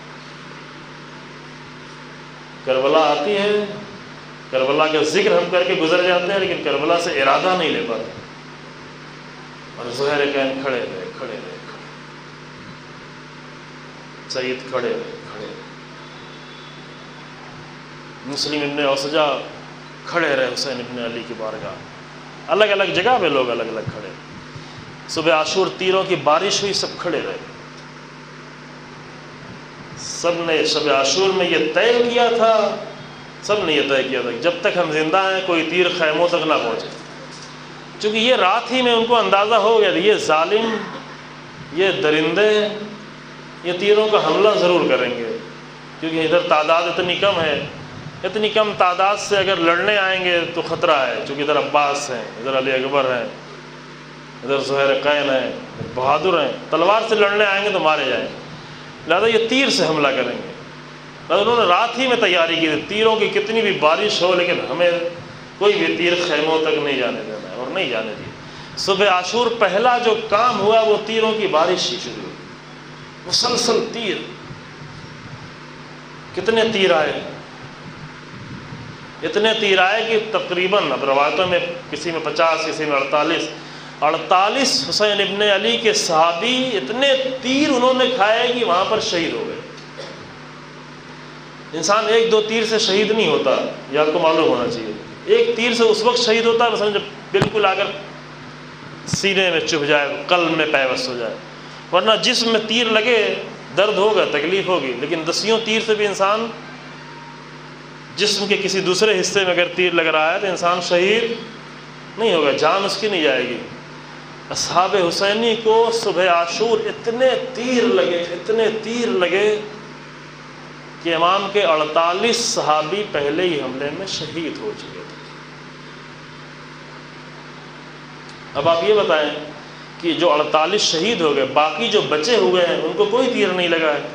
کربلا آتی ہے، کربلا کا ذکر ہم کر کے گزر جاتے ہیں، لیکن کربلا سے ارادہ نہیں لے پاتے۔ اور ظاہرقین کھڑے رہے کھڑے رہے کھڑے سید کھڑے رہے کھڑے رہے مسلم ابن اوسجا کھڑے رہے حسین ابن علی کی بارگاہ، الگ الگ جگہ پہ لوگ الگ الگ کھڑے۔ صبح عاشور تیروں کی بارش ہوئی، سب کھڑے رہے، سب نے شب عاشور میں یہ طے کیا تھا، سب نے یہ طے کیا تھا کہ جب تک ہم زندہ ہیں کوئی تیر خیموں تک نہ پہنچے، چونکہ یہ رات ہی میں ان کو اندازہ ہو گیا یہ ظالم، یہ درندے یہ تیروں کا حملہ ضرور کریں گے، کیونکہ ادھر تعداد اتنی کم ہے، اتنی کم تعداد سے اگر لڑنے آئیں گے تو خطرہ ہے، چونکہ ادھر عباس ہیں، ادھر علی اکبر ہیں، ادھر ظاہرقین ہیں، بہادر ہیں، تلوار سے لڑنے آئیں گے تو مارے جائیں گے، لہذا یہ تیر سے حملہ کریں گے۔ لہذا انہوں نے رات ہی میں تیاری کی تھی، تیروں کی کتنی بھی بارش ہو لیکن ہمیں کوئی بھی تیر خیموں تک نہیں جانے دینا ہے، اور نہیں جانے دیے۔ صبح عاشور پہلا جو کام ہوا وہ تیروں کی بارش ہی شروع ہوئی، مسلسل تیر. کتنے تیر آئے؟ اتنے تیر آئے کہ تقریباً اب روایتوں میں کسی میں پچاس کسی میں اڑتالیس اڑتالیس حسین ابن علی کے صحابی اتنے تیر انہوں نے کھائے کہ وہاں پر شہید ہو گئے. انسان ایک دو تیر سے شہید نہیں ہوتا، یہ آپ کو معلوم ہونا چاہیے. ایک تیر سے اس وقت شہید ہوتا ہے مثلا جب بالکل اگر سینے میں چبھ جائے، قلب میں پیوست ہو جائے، ورنہ جسم میں تیر لگے درد ہوگا، تکلیف ہوگی، لیکن دسیوں تیر سے بھی انسان جسم کے کسی دوسرے حصے میں اگر تیر لگ رہا ہے تو انسان شہید نہیں ہوگا، جان اس کی نہیں جائے گی. اصحاب حسینی کو صبح عاشور اتنے تیر لگے اتنے تیر لگے کہ امام کے اڑتالیس صحابی پہلے ہی حملے میں شہید ہو چکے تھے. اب آپ یہ بتائیں کہ جو اڑتالیس شہید ہو گئے، باقی جو بچے ہوئے ہیں ان کو کوئی تیر نہیں لگا ہے.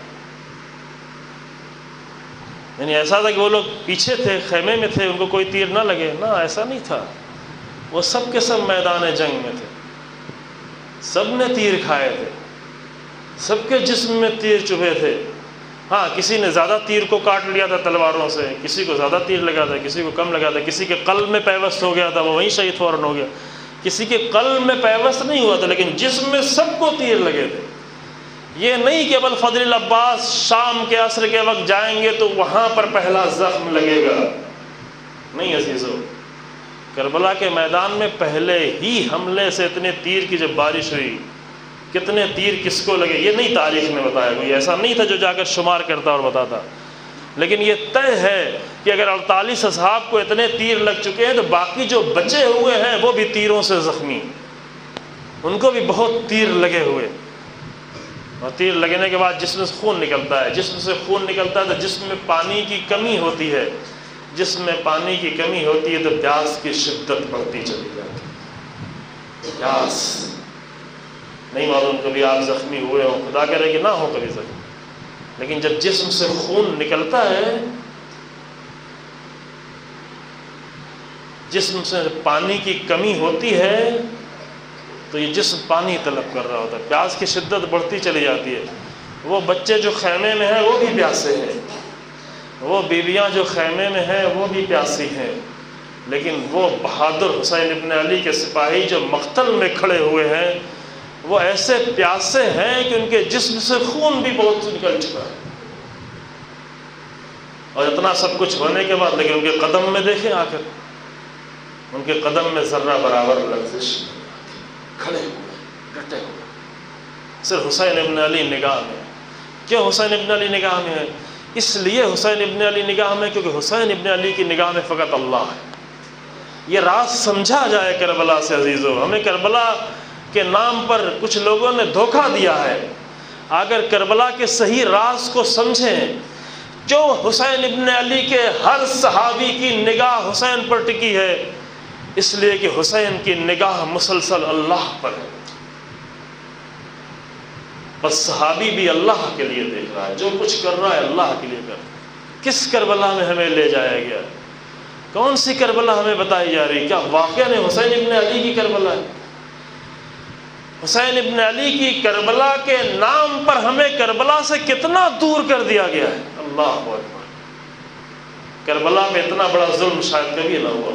یعنی ایسا تھا کہ وہ لوگ پیچھے تھے، خیمے میں تھے، ان کو کوئی تیر نہ لگے؟ نہ، ایسا نہیں تھا. وہ سب کے سب میدان جنگ میں تھے، سب نے تیر کھائے تھے، سب کے جسم میں تیر چبھے تھے. ہاں، کسی نے زیادہ تیر کو کاٹ لیا تھا تلواروں سے، کسی کو زیادہ تیر لگا تھا، کسی کو کم لگا تھا، کسی کے قلب میں پیوست ہو گیا تھا، وہ وہیں شہید فوراً ہو گیا. کسی کے قلب میں پیوست نہیں ہوا تھا لیکن جسم میں سب کو تیر لگے تھے. یہ نہیں کہ ابو الفضل العباس شام کے عصر کے وقت جائیں گے تو وہاں پر پہلا زخم لگے گا. نہیں عزیزو، کربلا کے میدان میں پہلے ہی حملے سے اتنے تیر کی جب بارش ہوئی، کتنے تیر کس کو لگے یہ نہیں تاریخ میں بتایا. کوئی ایسا نہیں تھا جو جا کر شمار کرتا اور بتاتا، لیکن یہ طے ہے کہ اگر اڑتالیس اصحاب کو اتنے تیر لگ چکے ہیں تو باقی جو بچے ہوئے ہیں وہ بھی تیروں سے زخمی، ان کو بھی بہت تیر لگے ہوئے. اور تیر لگنے کے بعد جسم سے خون نکلتا ہے، جسم سے خون نکلتا ہے تو جسم میں پانی کی کمی ہوتی ہے، جسم میں پانی کی کمی ہوتی ہے تو پیاس کی شدت بڑھتی چلی جاتی ہے. پیاس نہیں معلوم کبھی آپ زخمی ہوئے ہوں، خدا کرے کہ نہ ہو کبھی زخمی، لیکن جب جسم سے خون نکلتا ہے، جسم سے پانی کی کمی ہوتی ہے تو یہ جسم پانی طلب کر رہا ہوتا ہے، پیاس کی شدت بڑھتی چلی جاتی ہے. وہ بچے جو خیمے میں ہیں وہ بھی پیاسے ہیں، وہ بیویاں جو خیمے میں ہیں وہ بھی پیاسی ہیں، لیکن وہ بہادر حسین ابن علی کے سپاہی جو مقتل میں کھڑے ہوئے ہیں وہ ایسے پیاسے ہیں کہ ان کے جسم سے خون بھی بہت نکل چکا ہے. اور اتنا سب کچھ ہونے کے بعد لیکن ان کے قدم میں دیکھیں، آ کر ان کے قدم میں ذرہ برابر لرزش، کھڑے ہوئے ڈٹے ہوئے. صرف حسین ابن علی نگاہ میں. کیوں حسین ابن علی نگاہ میں ہے؟ اس لیے حسین ابن علی نگاہ میں کیونکہ حسین ابن علی کی نگاہ میں فقط اللہ ہے. یہ راز سمجھا جائے کربلا سے عزیزو. ہمیں کربلا کے نام پر کچھ لوگوں نے دھوکہ دیا ہے. اگر کربلا کے صحیح راز کو سمجھیں، جو حسین ابن علی کے ہر صحابی کی نگاہ حسین پر ٹکی ہے، اس لیے کہ حسین کی نگاہ مسلسل اللہ پر ہے. بس صحابی بھی اللہ کے لیے دیکھ رہا ہے، جو کچھ کر رہا ہے اللہ کے لیے کر رہا ہے. کس کربلا میں ہمیں لے جایا گیا؟ کون سی کربلا ہمیں بتائی جا رہی؟ کیا واقعہ نے حسین ابن علی کی کربلا ہے؟ حسین ابن علی کی کربلا کے نام پر ہمیں کربلا سے کتنا دور کر دیا گیا ہے. اللہ اکبر. کربلا میں اتنا بڑا ظلم شاید کبھی نہ ہوا.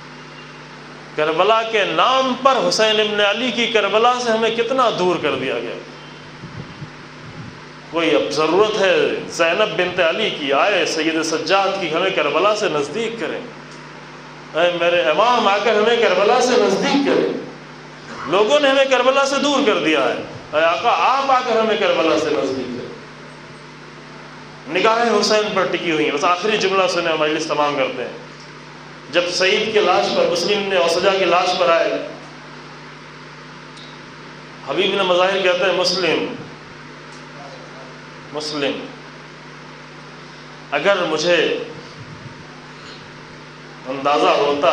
کربلا کے نام پر حسین ابن علی کی کربلا سے ہمیں کتنا دور کر دیا گیا. کوئی اب ضرورت ہے زینب بنت علی کی، آئے سید سجاد کی، ہمیں کربلا سے نزدیک کریں. اے میرے امام، آ کر ہمیں کربلا سے نزدیک کریں. لوگوں نے ہمیں کربلا سے دور کر دیا ہے. اے آقا، آپ آ کر ہمیں کربلا سے نزدیک کریں. نگاہیں حسین پر ٹکی ہوئی ہیں. بس آخری جملہ سنے، مجلس تمام کرتے ہیں. جب سعید کی لاش پر، مسلم نے اوسجا کی لاش پر آئے، حبیب نے مظاہر کہتے ہیں مسلم مسلم اگر مجھے اندازہ ہوتا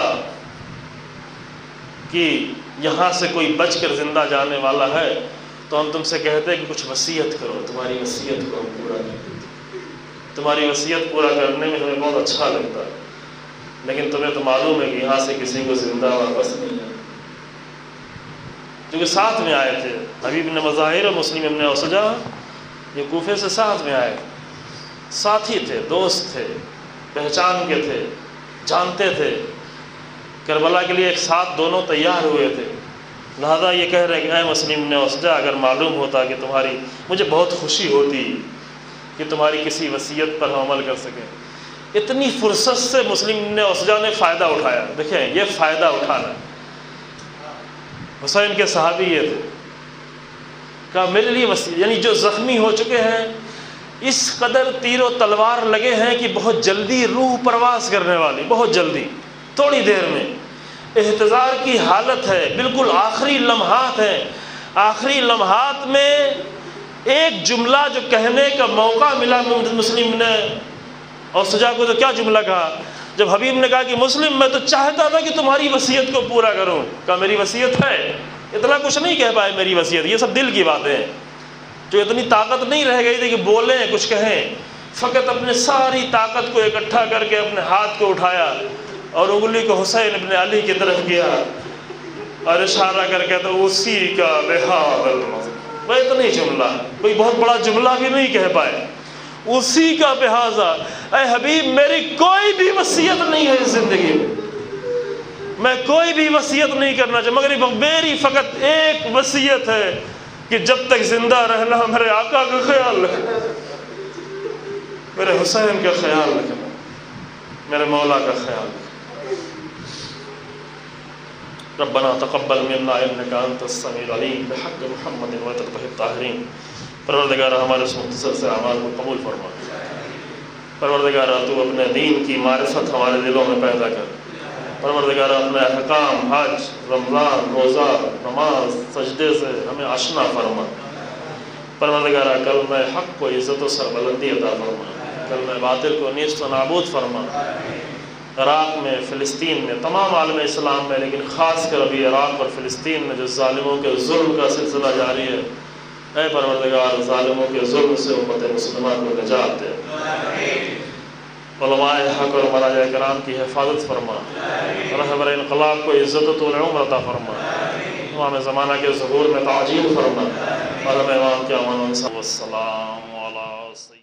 کہ یہاں سے کوئی بچ کر زندہ جانے والا ہے تو ہم تم سے کہتے کہ کچھ وصیت کرو، تمہاری وصیت کو ہم پورا نہیں کرتے. تمہاری وصیت پورا کرنے میں ہمیں بہت اچھا لگتا ہے، لیکن تمہیں تو معلوم ہے کہ یہاں سے کسی کو زندہ واپس نہیں ہے. کیونکہ ساتھ میں آئے تھے حبیب نے مظاہر اور مسلم ابن اوسجا، یہ کوفے سے ساتھ میں آئے، ساتھی تھے، دوست تھے، پہچان کے تھے، جانتے تھے، کربلا کے لیے ایک ساتھ دونوں تیار ہوئے تھے۔ لہذا یہ کہہ رہے ہیں کہ اے مسلم ابن اسجع، اگر معلوم ہوتا کہ تمہاری، مجھے بہت خوشی ہوتی کہ تمہاری کسی وصیت پر ہم عمل کر سکیں۔ اتنی فرصت سے مسلم ابن اسجع نے فائدہ اٹھایا۔ دیکھیں یہ فائدہ اٹھانا، حسین کے صحابی یہ تھے، کہا میرے لیے وصیت، یعنی جو زخمی ہو چکے ہیں، اس قدر تیر و تلوار لگے ہیں کہ بہت جلدی روح پرواز کرنے والی، بہت جلدی، تھوڑی دیر میں احتضار کی حالت ہے، بالکل آخری لمحات ہیں۔ آخری لمحات میں ایک جملہ جو کہنے کا موقع ملا مسلم نے اور سجا کو، تو کیا جملہ کہا؟ جب حبیب نے کہا کہ مسلم میں تو چاہتا تھا کہ تمہاری وصیت کو پورا کروں، کہا میری وصیت ہے، اتنا کچھ نہیں کہہ پائے میری وصیت، یہ سب دل کی باتیں ہیں، جو اتنی طاقت نہیں رہ گئی تھی کہ بولیں کچھ کہیں، فقط اپنے ساری طاقت کو اکٹھا کر کے اپنے ہاتھ کو اٹھایا اور انگلی کو حسین ابن علی کی طرف کیا اور اشارہ کر کے تو اسی کا بہاد المظلوم، وہ اتنی جملہ، کوئی بہت بڑا جملہ بھی نہیں کہہ پائے، اسی کا بہذا، اے حبیب میری کوئی بھی وصیت نہیں ہے اس زندگی میں، میں کوئی بھی وصیت نہیں کرنا چاہتا، مگر میری فقط ایک وصیت ہے کہ جب تک زندہ رہنا میرے آقا کا خیال رکھنا، میرے حسین کا خیال رکھنا، میرے مولا کا خیال رکھنا۔ ربنا تقبل منا انك انت السميع العليم بحق محمد وتقبل الطاهرين۔ پروردگار ہمارے اس مختصر سے اعمال کو قبول فرما، پروردگار تو اپنے دین کی معرفت ہمارے دلوں میں پیدا کر، پروردگار اپنے احکام، حج، رمضان، روزہ، نماز، سجدے سے ہمیں آشنا فرما، پروردگار کلمہ حق کو عزت و سربلندی عطا فرما، کلمہ باطل کو نیست و نابود فرما۔ عراق میں، فلسطین میں، تمام عالم اسلام میں، لیکن خاص کر ابھی عراق اور فلسطین میں جو ظالموں کے ظلم کا سلسلہ جاری ہے، اے پروردگار ظالموں کے ظلم سے امت مسلمہ کو نجات دے، علماء حق اور مراجع کرام کی حفاظت فرما، رہبر انقلاب کو عزت و طول عمر عطا فرما، امام زمانہ کے ظہور میں تعجیل فرما، اور ہمیں امام کے امان و والسلام علی